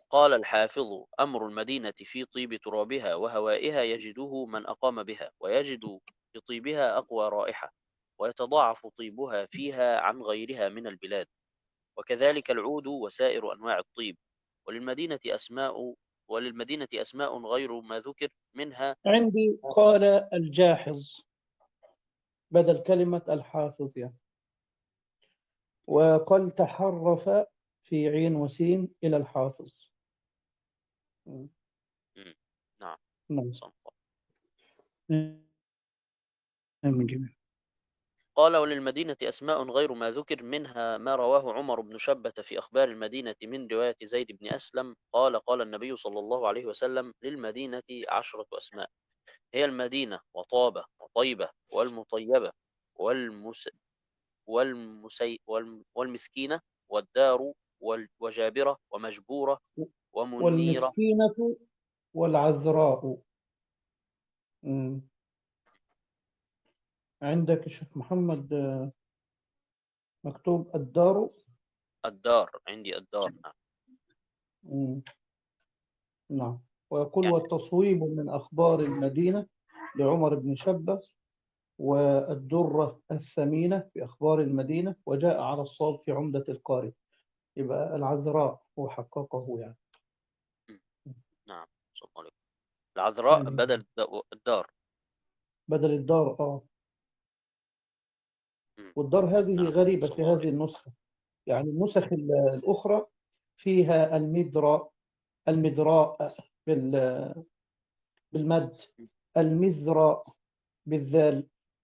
قال الحافظ: أمر المدينة في طيب ترابها وهوائها يجده من أقام بها، ويجد في طيبها أقوى رائحة، ويتضاعف طيبها فيها عن غيرها من البلاد، وكذلك العود وسائر أنواع الطيب. وللمدينة أسماء وللمدينة أسماء غير ما ذكر منها. عندي قال الجاحظ بدل كلمة الحافظ يعني. وقال تحرف في عين وسين إلى الحافظ. نعم. نعم. صنفا. من جميع. قال: وللمدينة أسماء غير ما ذكر منها ما رواه عمر بن شبة في أخبار المدينة من رواية زيد بن أسلم قال: قال النبي صلى الله عليه وسلم: للمدينة 10 أسماء، هي المدينة وطابة وطيبة والمطيبة والمس والمسكينة والدار وجابرة ومجبورة ومنيرة. والمسكينة والعذراء. عندك الشيخ محمد مكتوب الدار. الدار عندي الدار. نعم. نعم. ويقول يعني والتصويب من أخبار المدينة لعمر بن شبة، والدرة الثمينة في أخبار المدينة، وجاء على الصواب في عمدة القارئ. يبقى العذراء هو حققه يعني. نعم. صلى الله عليه وسلم. العذراء بدل الدار. بدل الدار. والدار هذه نعم. غريبة صلى في الله عليه هذه النسخة. يعني النسخ الأخرى فيها المدراء بالمد، المزراء بالذال.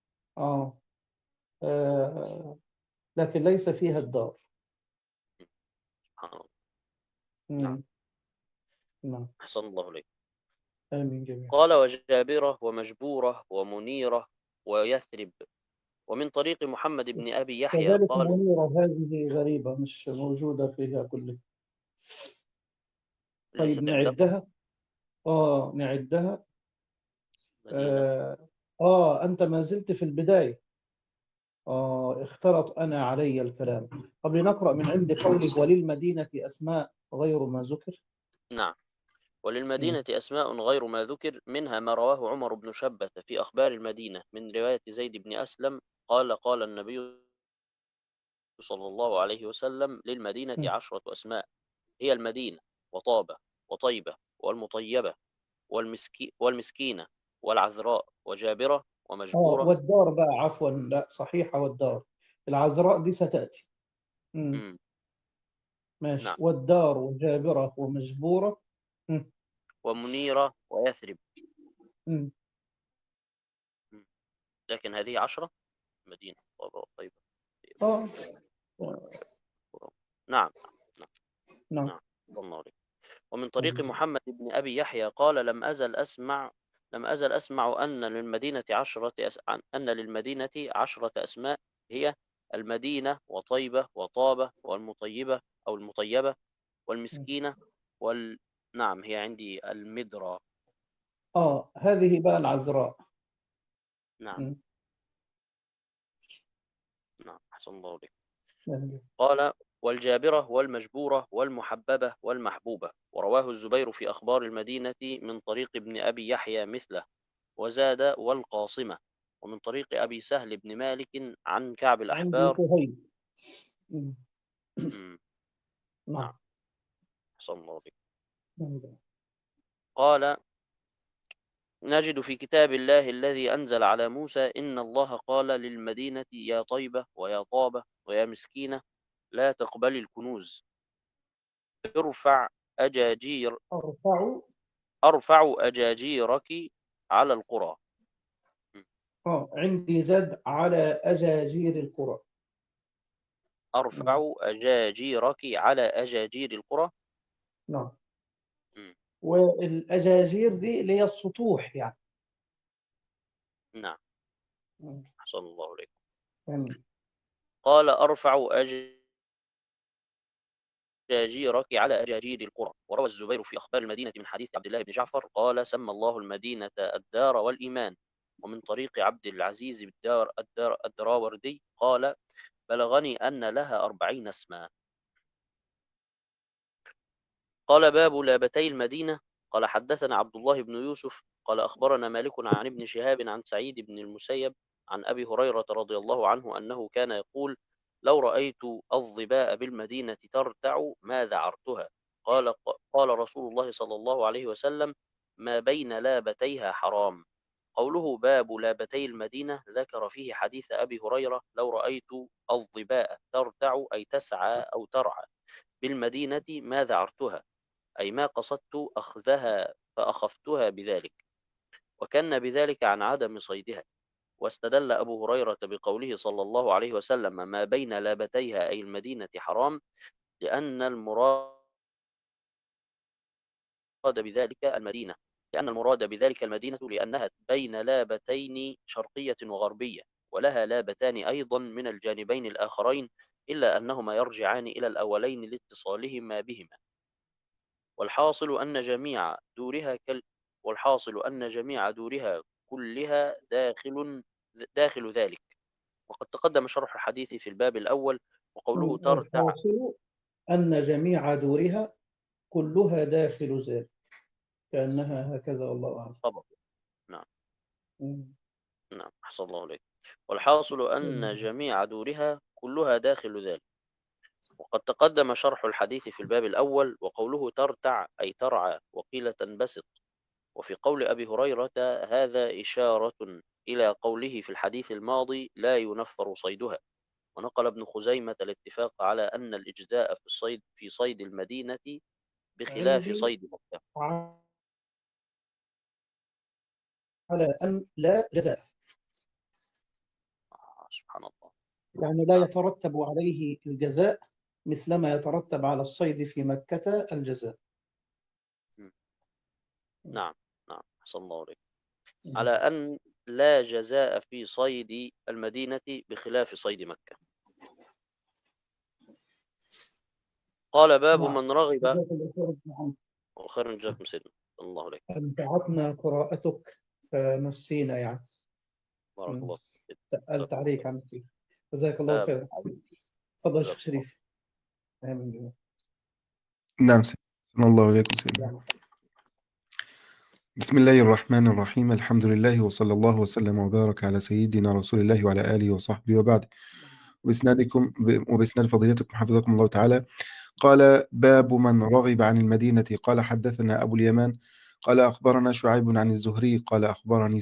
لكن ليس فيها الدار. سبحان الله. نعم. نعم. أحسن الله عليك. آمين جميعا. قال: وجابرة ومجبورة ومنيرة ويثرب. ومن طريق محمد بن أبي يحيى كذلك قال: منيرة هذه غريبة مش موجودة فيها كلها. طيب ليست عنده نعدها. نعدها. مدينة. أنت ما زلت في البداية. اختلط أنا علي الكلام. طب لنقرأ من عند قوله وللمدينة أسماء غير ما ذكر. نعم. وللمدينة أسماء غير ما ذكر منها ما رواه عمر بن شبة في أخبار المدينة من رواية زيد بن أسلم قال: قال النبي صلى الله عليه وسلم: للمدينة 10 أسماء، هي المدينة وطابة وطيبة والمطيبة والمسكينة والعذراء وجابرة ومجبورة. والدار بقى عفوا، لا صحيحة والدار. العذراء دي ستأتي. مم. ماشي. نعم. والدار وجابرة ومجبورة. ومنيرة ويثرب. مم. لكن هذه 10 مدينة طيبة. آه نعم. نعم. نعم. الله عليك. ومن طريق محمد بن أبي يحيى قال: لم أزل أسمع أن للمدينة 10 أسماء، هي المدينة وطيبة وطابة والمطيبة أو المطيبة والمسكينة نعم، هي عندي المدرة. هذه بقى العذراء. نعم. نعم. أحسن الله عليك. مم. قال: والجابرة والمجبورة والمحببة والمحبوبة. ورواه الزبير في أخبار المدينة من طريق ابن أبي يحيى مثله، وزاد والقاصمة. ومن طريق أبي سهل بن مالك عن كعب عندي الأحبار. سهيل. نعم. نعم. أحسن الله بك. مم. قال: نجد في كتاب الله الذي أنزل على موسى إن الله قال للمدينة يا طيبة ويا طابة ويا مسكينة لا تقبل الكنوز، ارفع أجاجير أرفع أجاجيرك على القرى. عندي زاد على أجاجير القرى. أرفع أجاجيرك على أجاجير القرى. نعم. والأجاجير دي اللي هي السطوح يعني. نعم. أحسن الله عليك. مم. قال: أرفع أجاجيرك على أجاجير القرى. وروى الزبير في أخبار المدينة من حديث عبد الله بن جعفر قال: سمى الله المدينة الدار والإيمان. ومن طريق عبد العزيز الدراوردي قال: بلغني أن لها 40 اسما. قال باب لابتي المدينة. قال حدثنا عبد الله بن يوسف قال أخبرنا مالك عن ابن شهاب عن سعيد بن المسيب عن أبي هريرة رضي الله عنه أنه كان يقول: لو رأيت الظباء بالمدينة ترتع ما ذعرتها. قال رسول الله صلى الله عليه وسلم: ما بين لابتيها حرام. قوله باب لابتي المدينة ذكر فيه حديث أبي هريرة: لو رأيت الظباء ترتع أي تسعى أو ترعى بالمدينة ما ذعرتها، أي ما قصدت أخذها فأخفتها بذلك، وكان بذلك عن عدم صيدها. واستدل أبو هريرة بقوله صلى الله عليه وسلم: ما بين لابتيها أي المدينة حرام، لأن المراد بذلك المدينة لأن المراد بذلك المدينة لأنها بين لابتين شرقية وغربية، ولها لابتان أيضا من الجانبين الآخرين، إلا أنهما يرجعان إلى الأولين لاتصالهما بهما. والحاصل أن جميع دورها كلها داخل ذلك. وقد تقدم شرح الحديث في الباب الأول، وقوله ترتع. الحاصل أن جميع دورها كلها داخل ذلك، كأنها هكذا، والله أعلم. طبعا. نعم. مم. نعم، أحسن الله عليك. والحاصل أن جميع دورها كلها داخل ذلك. وقد تقدم شرح الحديث في الباب الأول، وقوله ترتع أي ترعى، وقيل تنبسط. وفي قول أبي هريرة هذا إشارة إلى قوله في الحديث الماضي: لا ينفر صيدها. ونقل ابن خزيمة الاتفاق على أن الإجزاء في صيد المدينة بخلاف عندي صيد مكة. على أن لا جزاء، سبحان الله. يعني لا نعم. يترتب عليه الجزاء مثلما يترتب على الصيد في مكة الجزاء. نعم. نعم، أحسن الله عليك. على أن لا جزاء في صيد المدينة بخلاف صيد مكة. قال باب نعم. من رغب. نعم. وخير جزاكم سيدنا الله عليك. أمتعتنا قراءتك فنسينا يعني. بارك الله فيك. سألت عليك عن فيه. جزاك الله خير. تفضل شيخ جزاكم الله. شريف. آمين. نعم سيدنا الله عليكم سيدنا. بسم الله الرحمن الرحيم، الحمد لله وصلى الله وسلم وبارك على سيدنا رسول الله وعلى آله وصحبه وبعد. وبإسناد فضيلتكم حفظكم الله تعالى. قال باب من رغب عن المدينة. قال حدثنا أبو اليمان قال أخبرنا شعيب عن الزهري قال أخبرني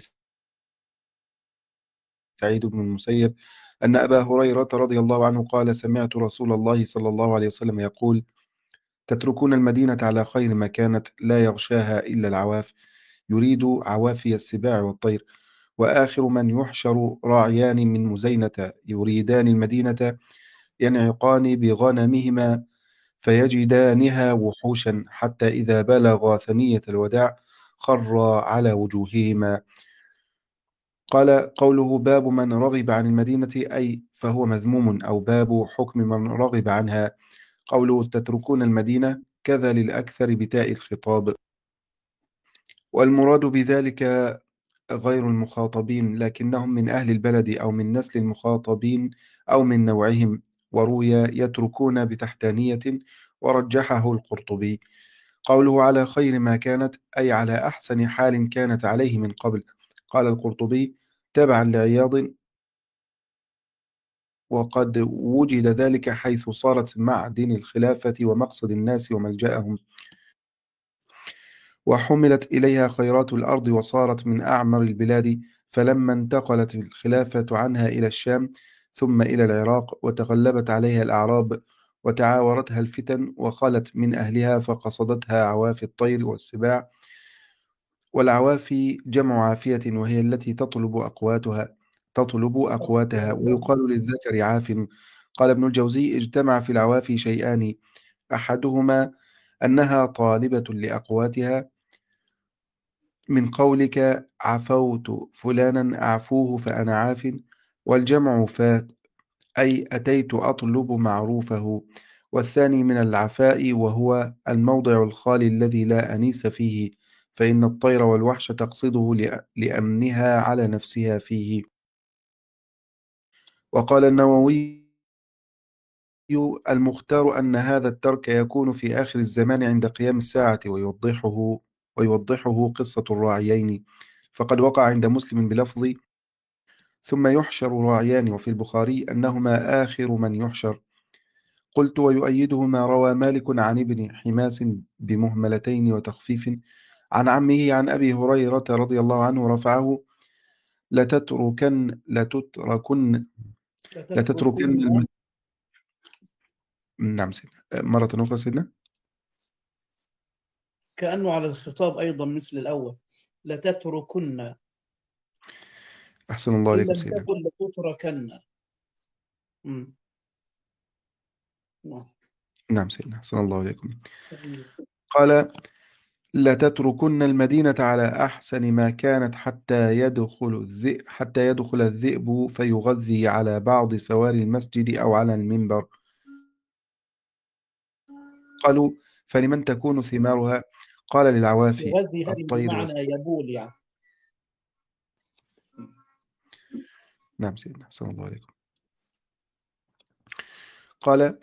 سعيد بن المسيب أن أبا هريرة رضي الله عنه قال سمعت رسول الله صلى الله عليه وسلم يقول: تتركون المدينة على خير ما كانت، لا يغشاها إلا العواف، يريد عوافي السباع والطير، وآخر من يحشر راعيان من مزينة يريدان المدينة ينعقان بغنمهما فيجدانها وحوشا، حتى إذا بلغا ثنية الوداع خر على وجوههما. قال قوله باب من رغب عن المدينة أي فهو مذموم، أو باب حكم من رغب عنها. قوله تتركون المدينة كذا للأكثر بتاء الخطاب، والمراد بذلك غير المخاطبين، لكنهم من أهل البلد أو من نسل المخاطبين أو من نوعهم. وروي يتركون بتحتانية، ورجحه القرطبي. قوله على خير ما كانت أي على أحسن حال كانت عليه من قبل. قال القرطبي تبعا لعياض: وقد وجد ذلك حيث صارت معدن الخلافة ومقصد الناس وملجأهم، وحملت إليها خيرات الأرض، وصارت من أعمر البلاد. فلما انتقلت الخلافة عنها إلى الشام ثم إلى العراق، وتغلبت عليها الأعراب وتعاورتها الفتن، وخلت من أهلها فقصدتها عوافي الطير والسباع. والعوافي جمع عافية، وهي التي تطلب أقواتها، ويقال للذكر عاف. قال ابن الجوزي اجتمع في العوافي شيئان: أحدهما أنها طالبة لأقواتها، من قولك عفوت فلانا أعفوه فأنا عاف. والجمع فات أي أتيت أطلب معروفه. والثاني من العفاء، وهو الموضع الخالي الذي لا أنيس فيه، فإن الطير والوحش تقصده لأمنها على نفسها فيه. وقال النووي المختار أن هذا الترك يكون في آخر الزمان عند قيام الساعة، ويوضحه قصة الراعيين، فقد وقع عند مسلم بلفظ ثم يحشر راعيان، وفي البخاري أنهما آخر من يحشر. قلت: ويؤيده ما روى مالك عن ابن حماس بمهملتين وتخفيف عن عمه عن أبي هريرة رضي الله عنه رفعه: لتتركن لتتركن لتتركن لتتركن. نعم سيدنا. مرة أخرى سيدنا. كأنه على الخطاب أيضا مثل الأول، لتتركن أحسن الله إن عليكم لم سيدنا. تكن لتتركن. نعم. نعم سيدنا، أحسن الله عليكم. قال: لتتركن المدينة على أحسن ما كانت حتى يدخل الذئب فيغذي على بعض سواري المسجد أو على المنبر. قالوا: فلمن تكون ثمارها؟ قال: للعوافي يغذي هذه الطير بمعنى يبول يعني. نعم سيدنا، أحسن الله عليكم. قال: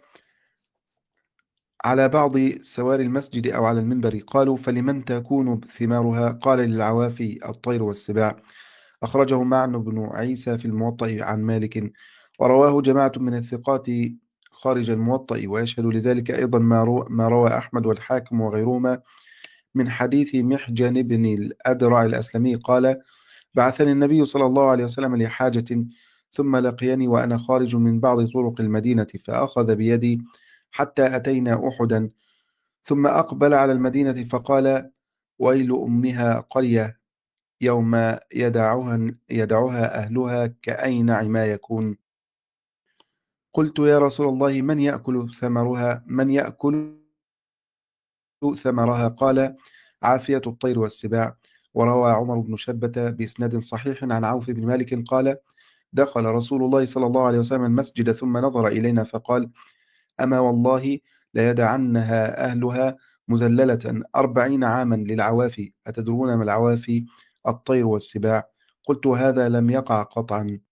على بعض سواري المسجد أو على المنبر. قالوا: فلمن تكون ثمارها؟ قال: للعوافي الطير والسباع. أخرجه معن بن عيسى في الموطأ عن مالك، ورواه جماعة من الثقات خارج الموطأ، ويشهد لذلك أيضا ما روى أحمد والحاكم وغيرهما من حديث محجن بن الأدرع الأسلمي قال: بعثني النبي صلى الله عليه وسلم لحاجة، ثم لقيني وأنا خارج من بعض طرق المدينة، فأخذ بيدي حتى أتينا أحدا، ثم أقبل على المدينة فقال: ويل أمها قرية يوم يدعها أهلها كأينع ما يكون. قلت: يا رسول الله، من يأكل ثمرها؟ قال: عافية الطير والسباع. وروى عمر بن شبة بإسناد صحيح عن عوف بن مالك قال: دخل رسول الله صلى الله عليه وسلم المسجد ثم نظر إلينا فقال: أما والله ليدعنها أهلها مذللة 40 عاما للعوافي. أتدرون ما العوافي؟ الطير والسباع. قلت: هذا لم يقع قطعا.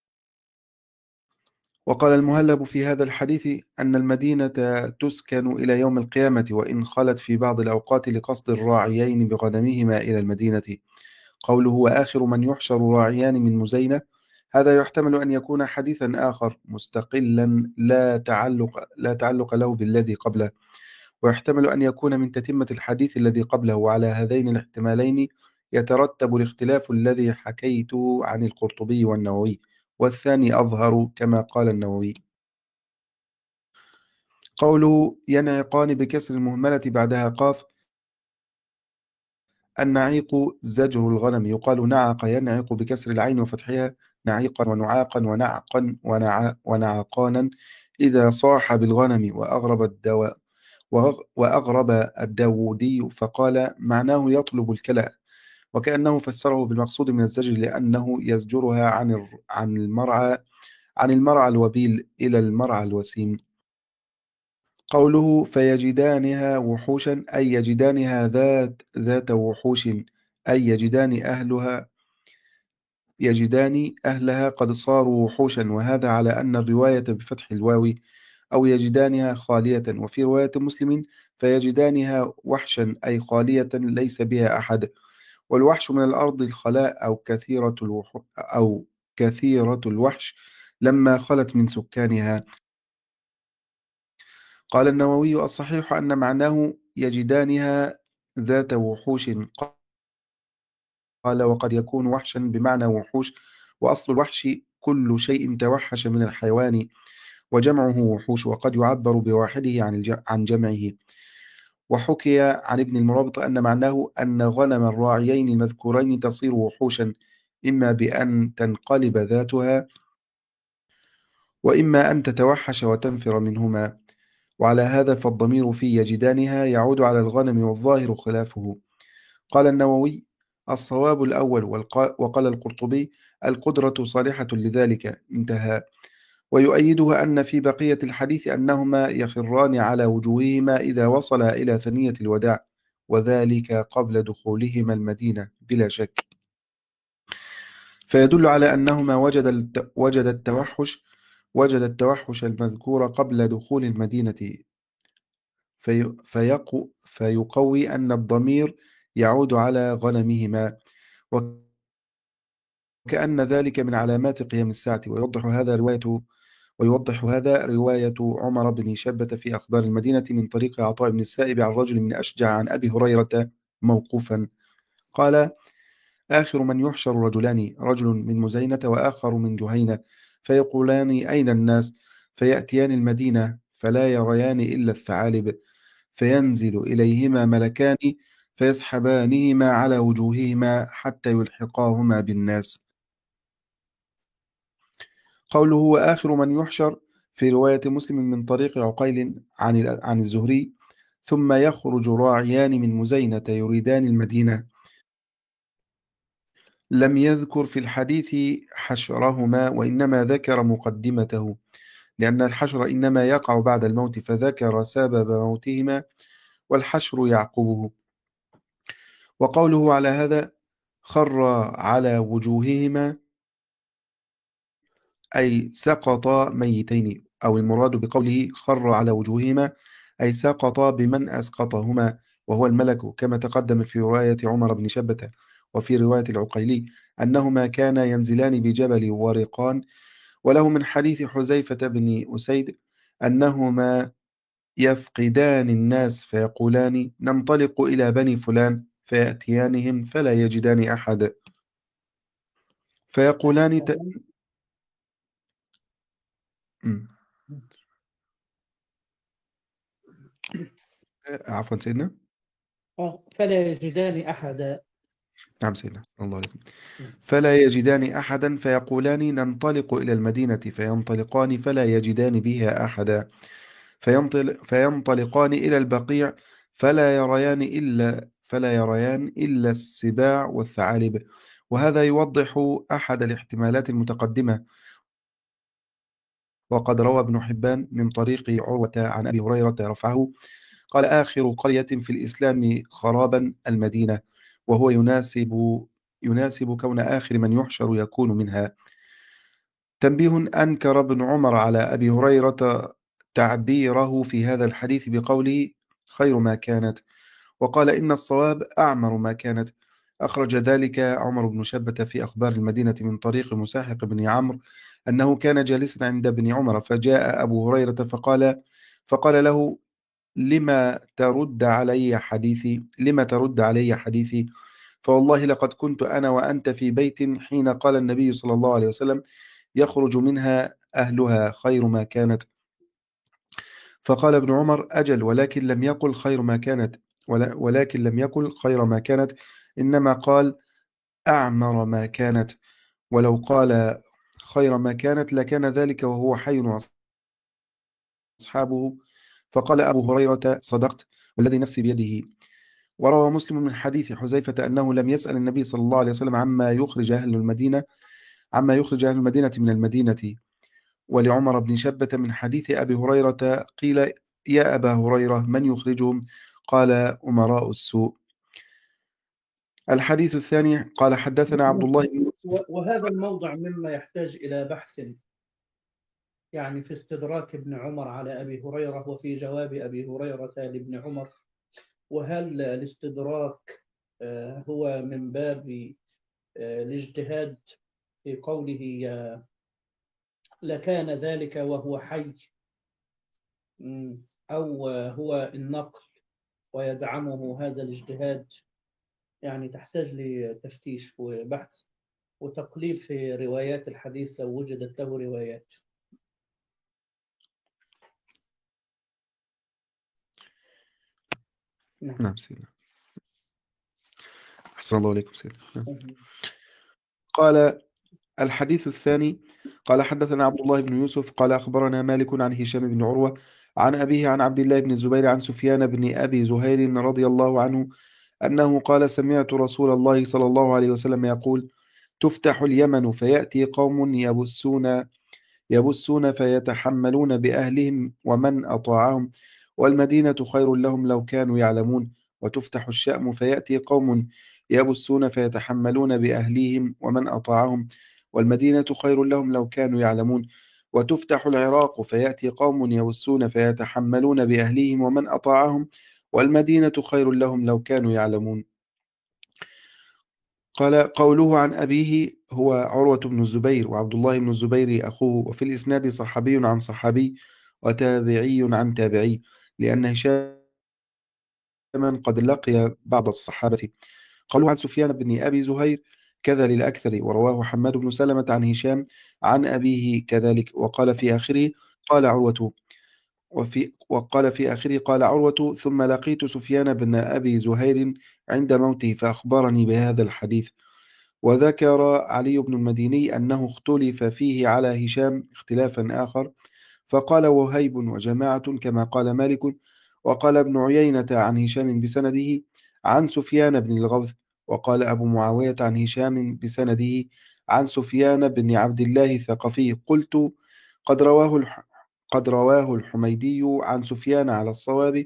وقال المهلب في هذا الحديث أن المدينة تسكن إلى يوم القيامة، وإن خلت في بعض الأوقات لقصد الراعيين بغنمهما إلى المدينة. قوله: وآخر من يحشر راعيان من مزينة، هذا يحتمل أن يكون حديثا آخر مستقلا لا تعلق له بالذي قبله، ويحتمل أن يكون من تتمة الحديث الذي قبله. وعلى هذين الاحتمالين يترتب الاختلاف الذي حكيته عن القرطبي والنووي، والثاني أظهر كما قال النووي. قوله: ينعقان بكسر المهملة بعدها قاف. النعيق زجر الغنم، يقال نعق ينعق بكسر العين وفتحها، نعيقا ونعاقا ونعقا ونعقانا إذا صاح بالغنم. وأغرب الداودي فقال: معناه يطلب الكلأ، وكأنه فسره بالمقصود من الزجر، لأنه يزجرها عن المرعى الوبيل إلى المرعى الوسيم. قوله: فيجدانها وحوشا، أي يجدانها ذات وحوش، أي يجدان أهلها قد صاروا وحوشا، وهذا على أن الرواية بفتح الواو، أو يجدانها خالية. وفي رواية مسلم: فيجدانها وحشا، أي خالية ليس بها أحد. والوحش من الأرض الخلاء أو كثيرة الوحش لما خلت من سكانها. قال النووي: الصحيح أن معناه يجدانها ذات وحوش. قال: وقد يكون وحشا بمعنى وحوش، وأصل الوحش كل شيء توحش من الحيوان، وجمعه وحوش، وقد يعبر بواحده عن جمعه. وحكي عن ابن المرابط أن معناه أن غنم الراعيين المذكورين تصير وحوشا، إما بأن تنقلب ذاتها، وإما أن تتوحش وتنفر منهما. وعلى هذا فالضمير في يجدانها يعود على الغنم، والظاهر خلافه. قال النووي: الصواب الأول. وقال القرطبي: القدرة صالحة لذلك. انتهى. ويؤيده أن في بقية الحديث أنهما يخران على وجوههما إذا وصلا إلى ثنية الوداع، وذلك قبل دخولهما المدينة بلا شك، فيدل على أنهما وجد التوحش وجد التوحش المذكور قبل دخول المدينة فيقوي أن الضمير يعود على غنمهما، وكأن ذلك من علامات قيام الساعة. ويوضح هذا رواية عمر بن شبة في أخبار المدينة من طريق عطاء بن السائب عن رجل من أشجع عن أبي هريرة موقوفا قال: آخر من يحشر رجلان، رجل من مزينة وآخر من جهينة، فيقولان: أين الناس؟ فيأتيان المدينة فلا يريان إلا الثعالب، فينزل إليهما ملكان فيسحبانهما على وجوههما حتى يلحقاهما بالناس. قوله وآخر من يحشر في رواية مسلم من طريق عقيل عن الزهري: ثم يخرج راعيان من مزينة يريدان المدينة، لم يذكر في الحديث حشرهما، وإنما ذكر مقدمته، لأن الحشر إنما يقع بعد الموت، فذكر سبب موتهما والحشر يعقبه. وقوله على هذا خر على وجوههما أي سقط ميتين، أو المراد بقوله خر على وجوههما أي سقط بمن أسقطهما وهو الملك، كما تقدم في رواية عمر بن شبة. وفي رواية العقيلي أنهما كانا ينزلان بجبل ورقان. وله من حديث حذيفة بن أسيد أنهما يفقدان الناس فيقولان: ننطلق إلى بني فلان، فيأتيانهم فلا يجدان أحد، فيقولان م. عفوا سيدنا. فلا يجدان أحدا. نعم سيدنا، الله عليكم. فلا يجدان أحدا فيقولان: ننطلق إلى المدينة، فينطلقان فلا يجدان بها أحدا، فينطلقان إلى البقيع فلا يريان إلا السباع والثعالب. وهذا يوضح أحد الاحتمالات المتقدمة. وقد روى ابن حبان من طريق عروة عن أبي هريرة رفعه قال: آخر قرية في الإسلام خرابا المدينة، وهو يناسب كون آخر من يحشر يكون منها. تنبيه: أنكر ابن عمر على أبي هريرة تعبيره في هذا الحديث بقوله خير ما كانت، وقال إن الصواب أعمر ما كانت. أخرج ذلك عمر بن شبة في أخبار المدينة من طريق مساحق بن عمرو أنه كان جالسا عند ابن عمر، فجاء أبو هريرة فقال له: لما ترد علي حديثي؟ فوالله لقد كنت أنا وأنت في بيت حين قال النبي صلى الله عليه وسلم: يخرج منها أهلها خير ما كانت. فقال ابن عمر: أجل، ولكن لم يقل خير ما كانت، إنما قال أعمر ما كانت، ولو قال خير ما كانت لكان ذلك وهو حي أصحابه. فقال أبو هريرة: صدقت والذي نفسي بيده. وروى مسلم من حديث حذيفة أنه لم يسأل النبي صلى الله عليه وسلم عما يخرج أهل المدينة من المدينة. ولعمر بن شبة من حديث أبي هريرة قيل: يا أبا هريرة من يخرجهم؟ قال: أمراء السوء. الحديث الثاني قال حدثنا عبد الله بن وهذا الموضع مما يحتاج إلى بحث، يعني في استدراك ابن عمر على أبي هريرة وفي جواب أبي هريرة لابن عمر. وهل الاستدراك هو من باب الاجتهاد في قوله لكان ذلك وهو حي، أو هو النقل ويدعمه هذا الاجتهاد؟ يعني تحتاج لتفتيش وبحث وتقليب في روايات الحديث لو وجدت له روايات. نعم سيدنا، أحسن الله عليكم سيدنا. قال الحديث الثاني قال حدثنا عبد الله بن يوسف قال أخبرنا مالك عن هشام بن عروة عن أبيه عن عبد الله بن الزبير عن سفيان بن أبي زهير رضي الله عنه أنه قال: سمعت رسول الله صلى الله عليه وسلم يقول: تفتح اليمن فيأتي قوم يبسون فيتحملون بأهلهم ومن أطاعهم، والمدينة خير لهم لو كانوا يعلمون. وتفتح الشأم فيأتي قوم يبسون فيتحملون بأهليهم ومن أطاعهم، والمدينة خير لهم لو كانوا يعلمون. وتفتح العراق فيأتي قوم يوسون فيتحملون بأهليهم ومن أطاعهم والمدينة خير لهم لو كانوا يعلمون. قال قوله عن أبيه هو عروة بن الزبير وعبد الله بن الزبير أخوه، وفي الإسناد صحابي عن صحابي وتابعي عن تابعي، لأن هشام قد لقي بعض الصحابة. قالوا عن سفيان بن أبي زهير كذا للأكثر، ورواه حماد بن سلمة عن هشام عن أبيه كذلك، وقال في آخره قال عروة وقال في آخره قال عروة ثم لقيت سفيان بن أبي زهير عند موته فأخبرني بهذا الحديث. وذكر علي بن المديني أنه اختلف فيه على هشام اختلافا آخر، فقال وهيب وجماعة كما قال مالك. وقال ابن عيينة عن هشام بسنده عن سفيان بن الغوث، وقال أبو معاوية عن هشام بسنده عن سفيان بن عبد الله الثقفي. قلت قد رواه الحميدي عن سفيان على الصواب،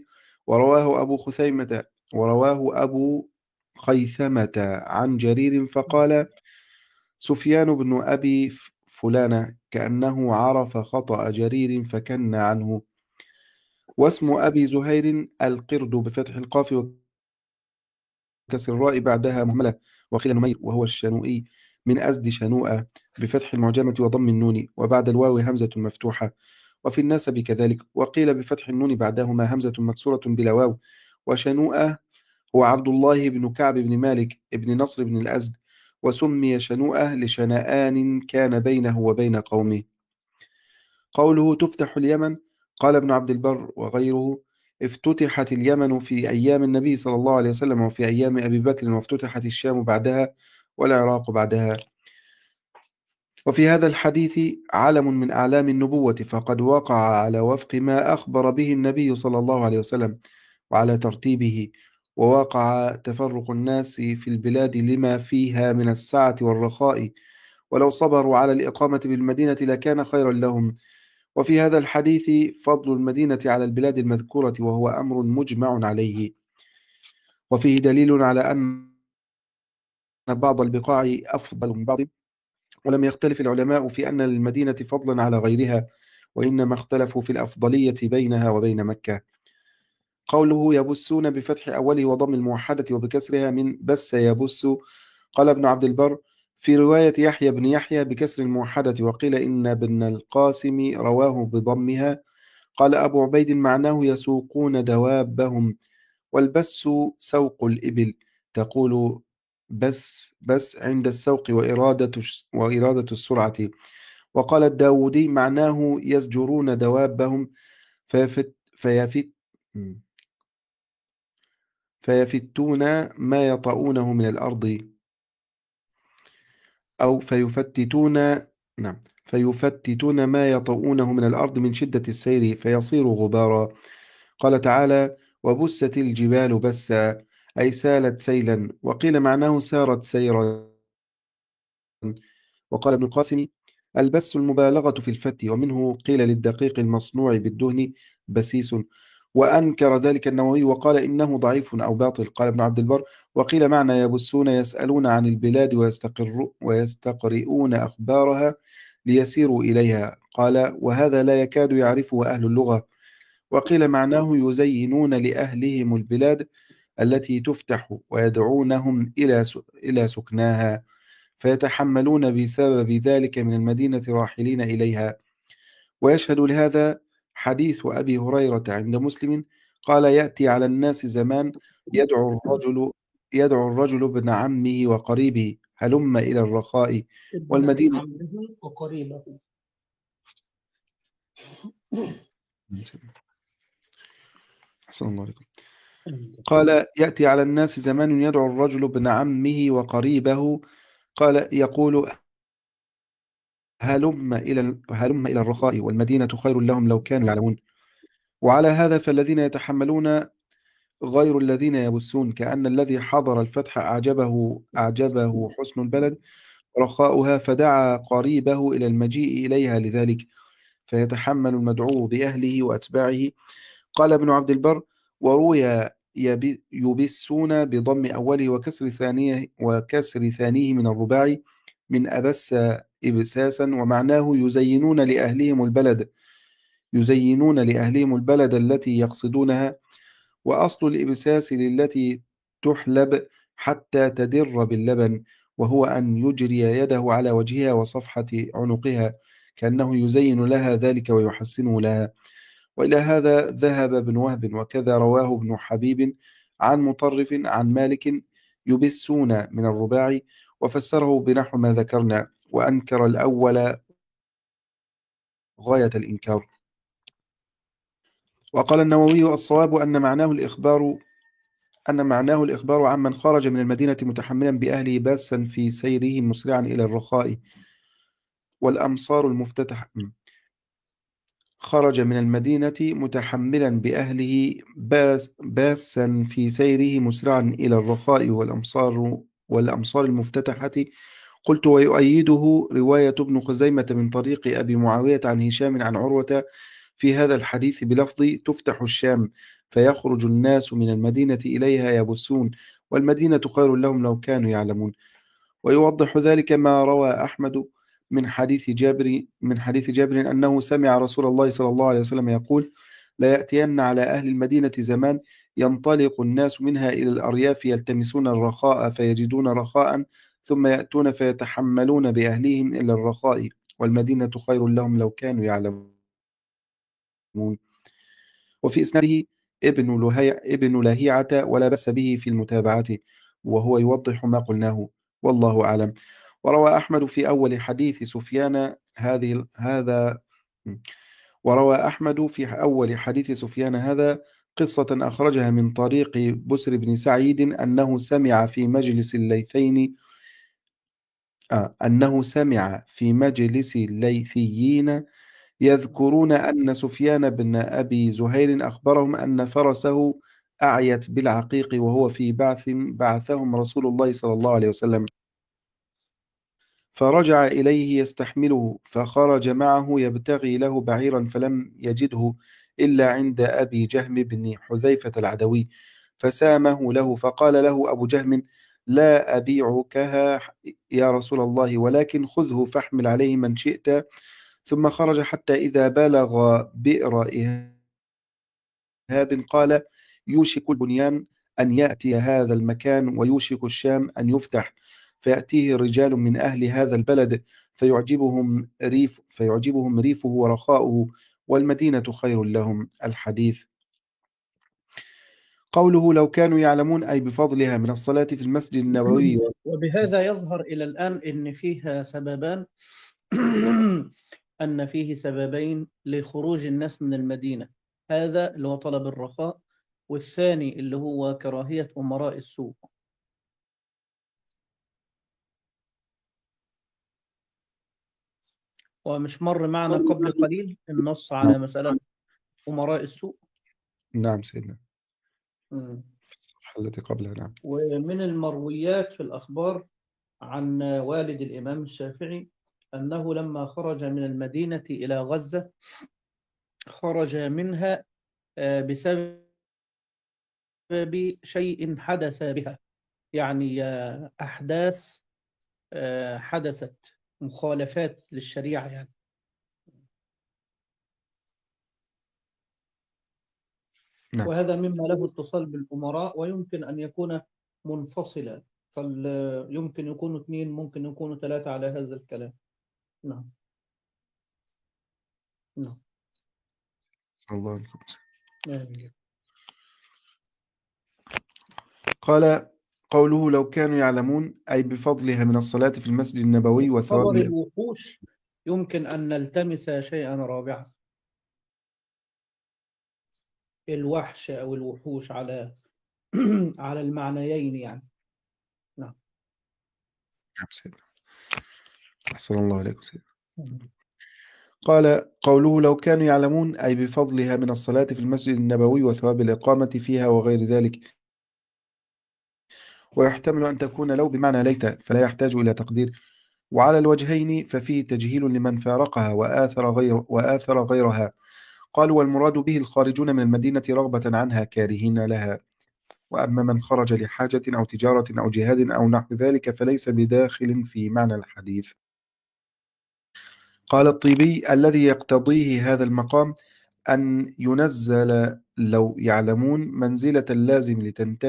ورواه أبو خيثمة عن جرير فقال سفيان بن أبي فلان كأنه عرف خطأ جرير فكن عنه. واسم أبي زهير القرد بفتح القاف وكسر الراء بعدها مهملة، وقيل نمير وهو الشنوئي من أزد شنوءة بفتح المعجمة وضم النون وبعد الواو همزة مفتوحة، وفي النسب كذلك، وقيل بفتح النون بعدهما همزة مكسورة بلا واو. وشنوءة هو عبد الله بن كعب بن مالك بن نصر بن الأزد، وسمي شنوءة لشنآن كان بينه وبين قومه. قوله تفتح اليمن، قال ابن عبد البر وغيره افتتحت اليمن في أيام النبي صلى الله عليه وسلم وفي أيام أبي بكر، وافتتحت الشام بعدها والعراق بعدها. وفي هذا الحديث علم من أعلام النبوة، فقد وقع على وفق ما أخبر به النبي صلى الله عليه وسلم وعلى ترتيبه، ووقع تفرق الناس في البلاد لما فيها من السعة والرخاء، ولو صبروا على الإقامة بالمدينة لكان خيرا لهم. وفي هذا الحديث فضل المدينة على البلاد المذكورة، وهو أمر مجمع عليه، وفيه دليل على أن بعض البقاع أفضل من بعض، ولم يختلف العلماء في أن للمدينة فضلا على غيرها، وإنما اختلفوا في الأفضلية بينها وبين مكة. قوله يبسون بفتح أوله وضم الموحدة وبكسرها من بس يبس. قال ابن عبد البر في رواية يحيى بن يحيى بكسر الموحدة، وقيل إن ابن القاسم رواه بضمها. قال أبو عبيد معناه يسوقون دوابهم، والبس سوق الإبل، تقول بس عند السوق وإرادة السرعة. وقال الداودي معناه يزجرون دوابهم فيفت فيفتون ما يطؤونه من الأرض، أو فيفتتون ما يطؤونه من الأرض من شدة السير فيصير غبارا. قال تعالى وبست الجبال بسا، أي سالت سيلا، وقيل معناه سارت سيرا. وقال ابن القاسم البس المبالغة في الفت، ومنه قيل للدقيق المصنوع بالدهن بسيس، وأنكر ذلك النووي وقال إنه ضعيف أو باطل. قال ابن عبد البر وقيل معنى يبسون يسألون عن البلاد ويستقرئون أخبارها ليسيروا إليها. قال وهذا لا يكاد يعرفه أهل اللغة. وقيل معناه يزينون لأهلهم البلاد التي تفتح ويدعونهم إلى سكناها، فيتحملون بسبب ذلك من المدينة راحلين إليها. ويشهد لهذا حديث أبي هريرة عند مسلم قال يأتي على الناس زمان يدعو الرجل ابن عمه وقريبه هلم إلى الرخاء ابن والمدينة. عمه وقريبه. أحسن الله عليكم. قال يأتي على الناس زمان يدعو الرجل ابن عمه وقريبه قال يقول هلم إلى الرخاء والمدينة خير لهم لو كانوا يعلمون. وعلى هذا فالذين يتحملون غير الذين يبسون، كأن الذي حضر الفتح أعجبه حسن البلد رخاؤها فدعا قريبه إلى المجيء إليها لذلك، فيتحمل المدعو بأهله وأتباعه. قال ابن عبد البر وروي يبسون بضم أوله وكسر ثانيه من الرباعي من أبس إبساسا، ومعناه يزينون لأهلهم البلد التي يقصدونها. وأصل الإبساس للتي تحلب حتى تدر باللبن، وهو أن يجري يده على وجهها وصفحة عنقها كأنه يزين لها ذلك ويحسنه لها. وإلى هذا ذهب ابن وهب، وكذا رواه ابن حبيب عن مطرف عن مالك يبسون من الرباعي، وفسره بنحو ما ذكرنا، وأنكر الأول غاية الإنكار. وقال النووي: الصواب أن معناه الإخبار عمن خرج من المدينة متحملا بأهله باسا في سيره مسرعا إلى الرخاء والأمصار المفتتحة. خرج من المدينة متحملا بأهله باسا في سيره مسرعا إلى الرخاء والأمصار المفتتحة. قلت: ويؤيده رواية ابن خزيمة من طريق أبي معاوية عن هشام عن عروة في هذا الحديث بلفظ: تفتح الشام فيخرج الناس من المدينة إليها يبسون، والمدينة خير لهم لو كانوا يعلمون. ويوضح ذلك ما روى أحمد من حديث جابر أنه سمع رسول الله صلى الله عليه وسلم يقول: لا يأتين على أهل المدينة زمان ينطلق الناس منها إلى الأرياف يلتمسون الرخاء فيجدون رخاء، ثم يأتون فيتحملون بأهليهم إلى الرخاء، والمدينة خير لهم لو كانوا يعلمون. وفي إسناده ابن لهيعة ولا بأس به في المتابعة، وهو يوضح ما قلناه، والله أعلم. وروى أحمد في أول حديث سفيان هذا قصة أخرجها من طريق بسر بن سعيد أنه سمع في مجلس الليثيين يذكرون أن سفيان بن أبي زهير أخبرهم أن فرسه أعيت بالعقيق وهو في بعثهم رسول الله صلى الله عليه وسلم، فرجع إليه يستحمله، فخرج معه يبتغي له بعيرا فلم يجده إلا عند أبي جهم بن حذيفة العدوي، فسامه له، فقال له أبو جهم: لا أبيعكها يا رسول الله، ولكن خذه فاحمل عليه من شئت. ثم خرج حتى إذا بلغ بئر إهاب قال: يوشك البنيان أن يأتي هذا المكان، ويوشك الشام أن يفتح، فيأتيه رجال من أهل هذا البلد فيعجبهم ريفه ورخاؤه، والمدينة خير لهم. الحديث. قوله: لو كانوا يعلمون، أي بفضلها من الصلاة في المسجد النبوي. وبهذا يظهر إلى الآن أن فيها سببان أن فيه سببين لخروج الناس من المدينة، هذا اللي هو طلب الرخاء، والثاني اللي هو كراهية أمراء السوء. ومش مر معنا قبل قليل النص على مسألة أمراء السوء؟ نعم سيدنا، مم. في الصفحة التي قبلها. نعم. ومن المرويات في الأخبار عن والد الإمام الشافعي أنه لما خرج من المدينة إلى غزة خرج منها بسبب شيء حدث بها، يعني أحداث حدثت، مخالفات للشريعة يعني. نعم. وهذا مما له اتصال بالأمراء، ويمكن أن يكون منفصلا، يمكن يكونوا اثنين، ممكن يكونوا ثلاثة على هذا الكلام. نعم. نعم. صلى الله عليه وسلم. آمين. قال: قوله: لو كانوا يعلمون، أي بفضلها من الصلاة في المسجد النبوي خبر وثواب الوحوش يمكن أن نلتمس شيئا رابعا، الوحش أو الوحوش على على المعنيين يعني. نعم. أحسن الله عليكم سيدنا. قال: قوله: لو كانوا يعلمون، أي بفضلها من الصلاة في المسجد النبوي وثواب الإقامة فيها وغير ذلك. ويحتمل أن تكون لو بمعنى ليت، فلا يحتاج إلى تقدير. وعلى الوجهين ففيه تجهيل لمن فارقها وآثر غيرها. قالوا: والمراد به الخارجون من المدينة رغبة عنها كارهين لها. وأما من خرج لحاجة أو تجارة أو جهاد أو نحو ذلك فليس بداخل في معنى الحديث. قال الطيبي: الذي يقتضيه هذا المقام أن ينزل لو يعلمون منزلة اللازم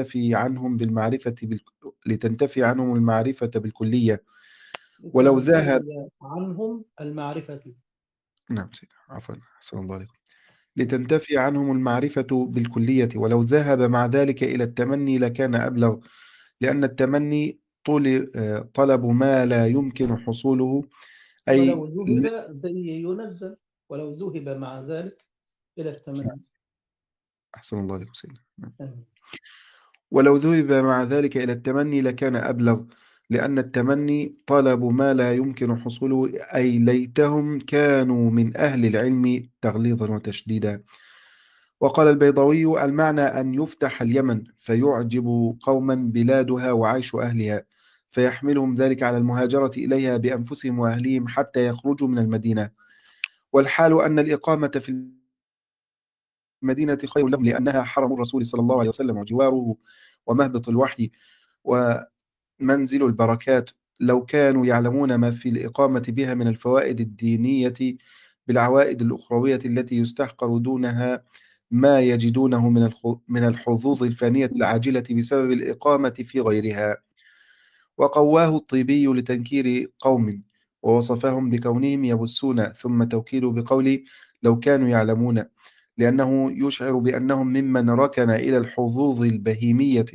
لتنتفي عنهم المعرفة بالكلية، ولو ذهب. تنتفي عنهم المعرفة. نعم سيدي، عفوا، أحسن الله عليكم. لتنتفي عنهم المعرفة بالكلية، ولو ذهب مع ذلك إلى التمني لكان أبلغ، لأن التمني طلب ما لا يمكن حصوله، ولو أي ذهب زي ينزل، ولو ذهب مع ذلك إلى التمني. أحسن الله عليكم سيدنا. آمين. ولو ذهب مع ذلك إلى التمني لكان أبلغ، لأن التمني طلب ما لا يمكن حصوله، أي ليتهم كانوا من أهل العلم، تغليظا وتشديدا. وقال البيضاوي: المعنى أن يفتح اليمن فيعجب قوما بلادها وعيش أهلها، فيحملهم ذلك على المهاجرة إليها بأنفسهم وأهليهم حتى يخرجوا من المدينة. والحال أن الإقامة في المدينة خير لهم، لأنها حرم الرسول صلى الله عليه وسلم وجواره ومهبط الوحي ومنزل البركات. لو كانوا يعلمون ما في الإقامة بها من الفوائد الدينية بالعوائد الأخروية التي يستحقر دونها ما يجدونه من الحظوظ الفانية العاجلة بسبب الإقامة في غيرها. وقواه الطيبي لتنكير قوم ووصفهم بكونهم يبثون، ثم توكيل بقول لو كانوا يعلمون، لأنه يشعر بأنهم ممن ركن إلى الحظوظ البهيمية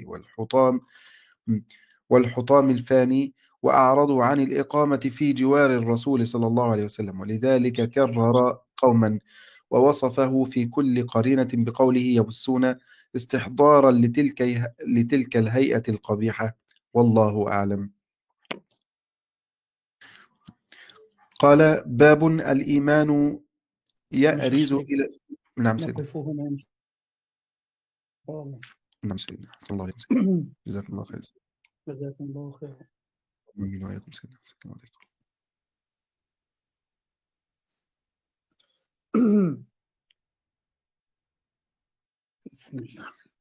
والحطام الفاني، وأعرضوا عن الإقامة في جوار الرسول صلى الله عليه وسلم، ولذلك كرر قوما ووصفه في كل قرينة بقوله يبثون، استحضارا لتلك الهيئة القبيحة. والله أعلم. قال: باب الإيمان يأرز مشايخ إلى. نعم سيدنا. نقف هنا إن شاء الله. نعم سيدنا، أحسن الله عليكم سيدنا. جزاكم الله خير. جزاكم الله خيرا. آمين وإياكم سيدنا. السلام عليكم. بسم الله.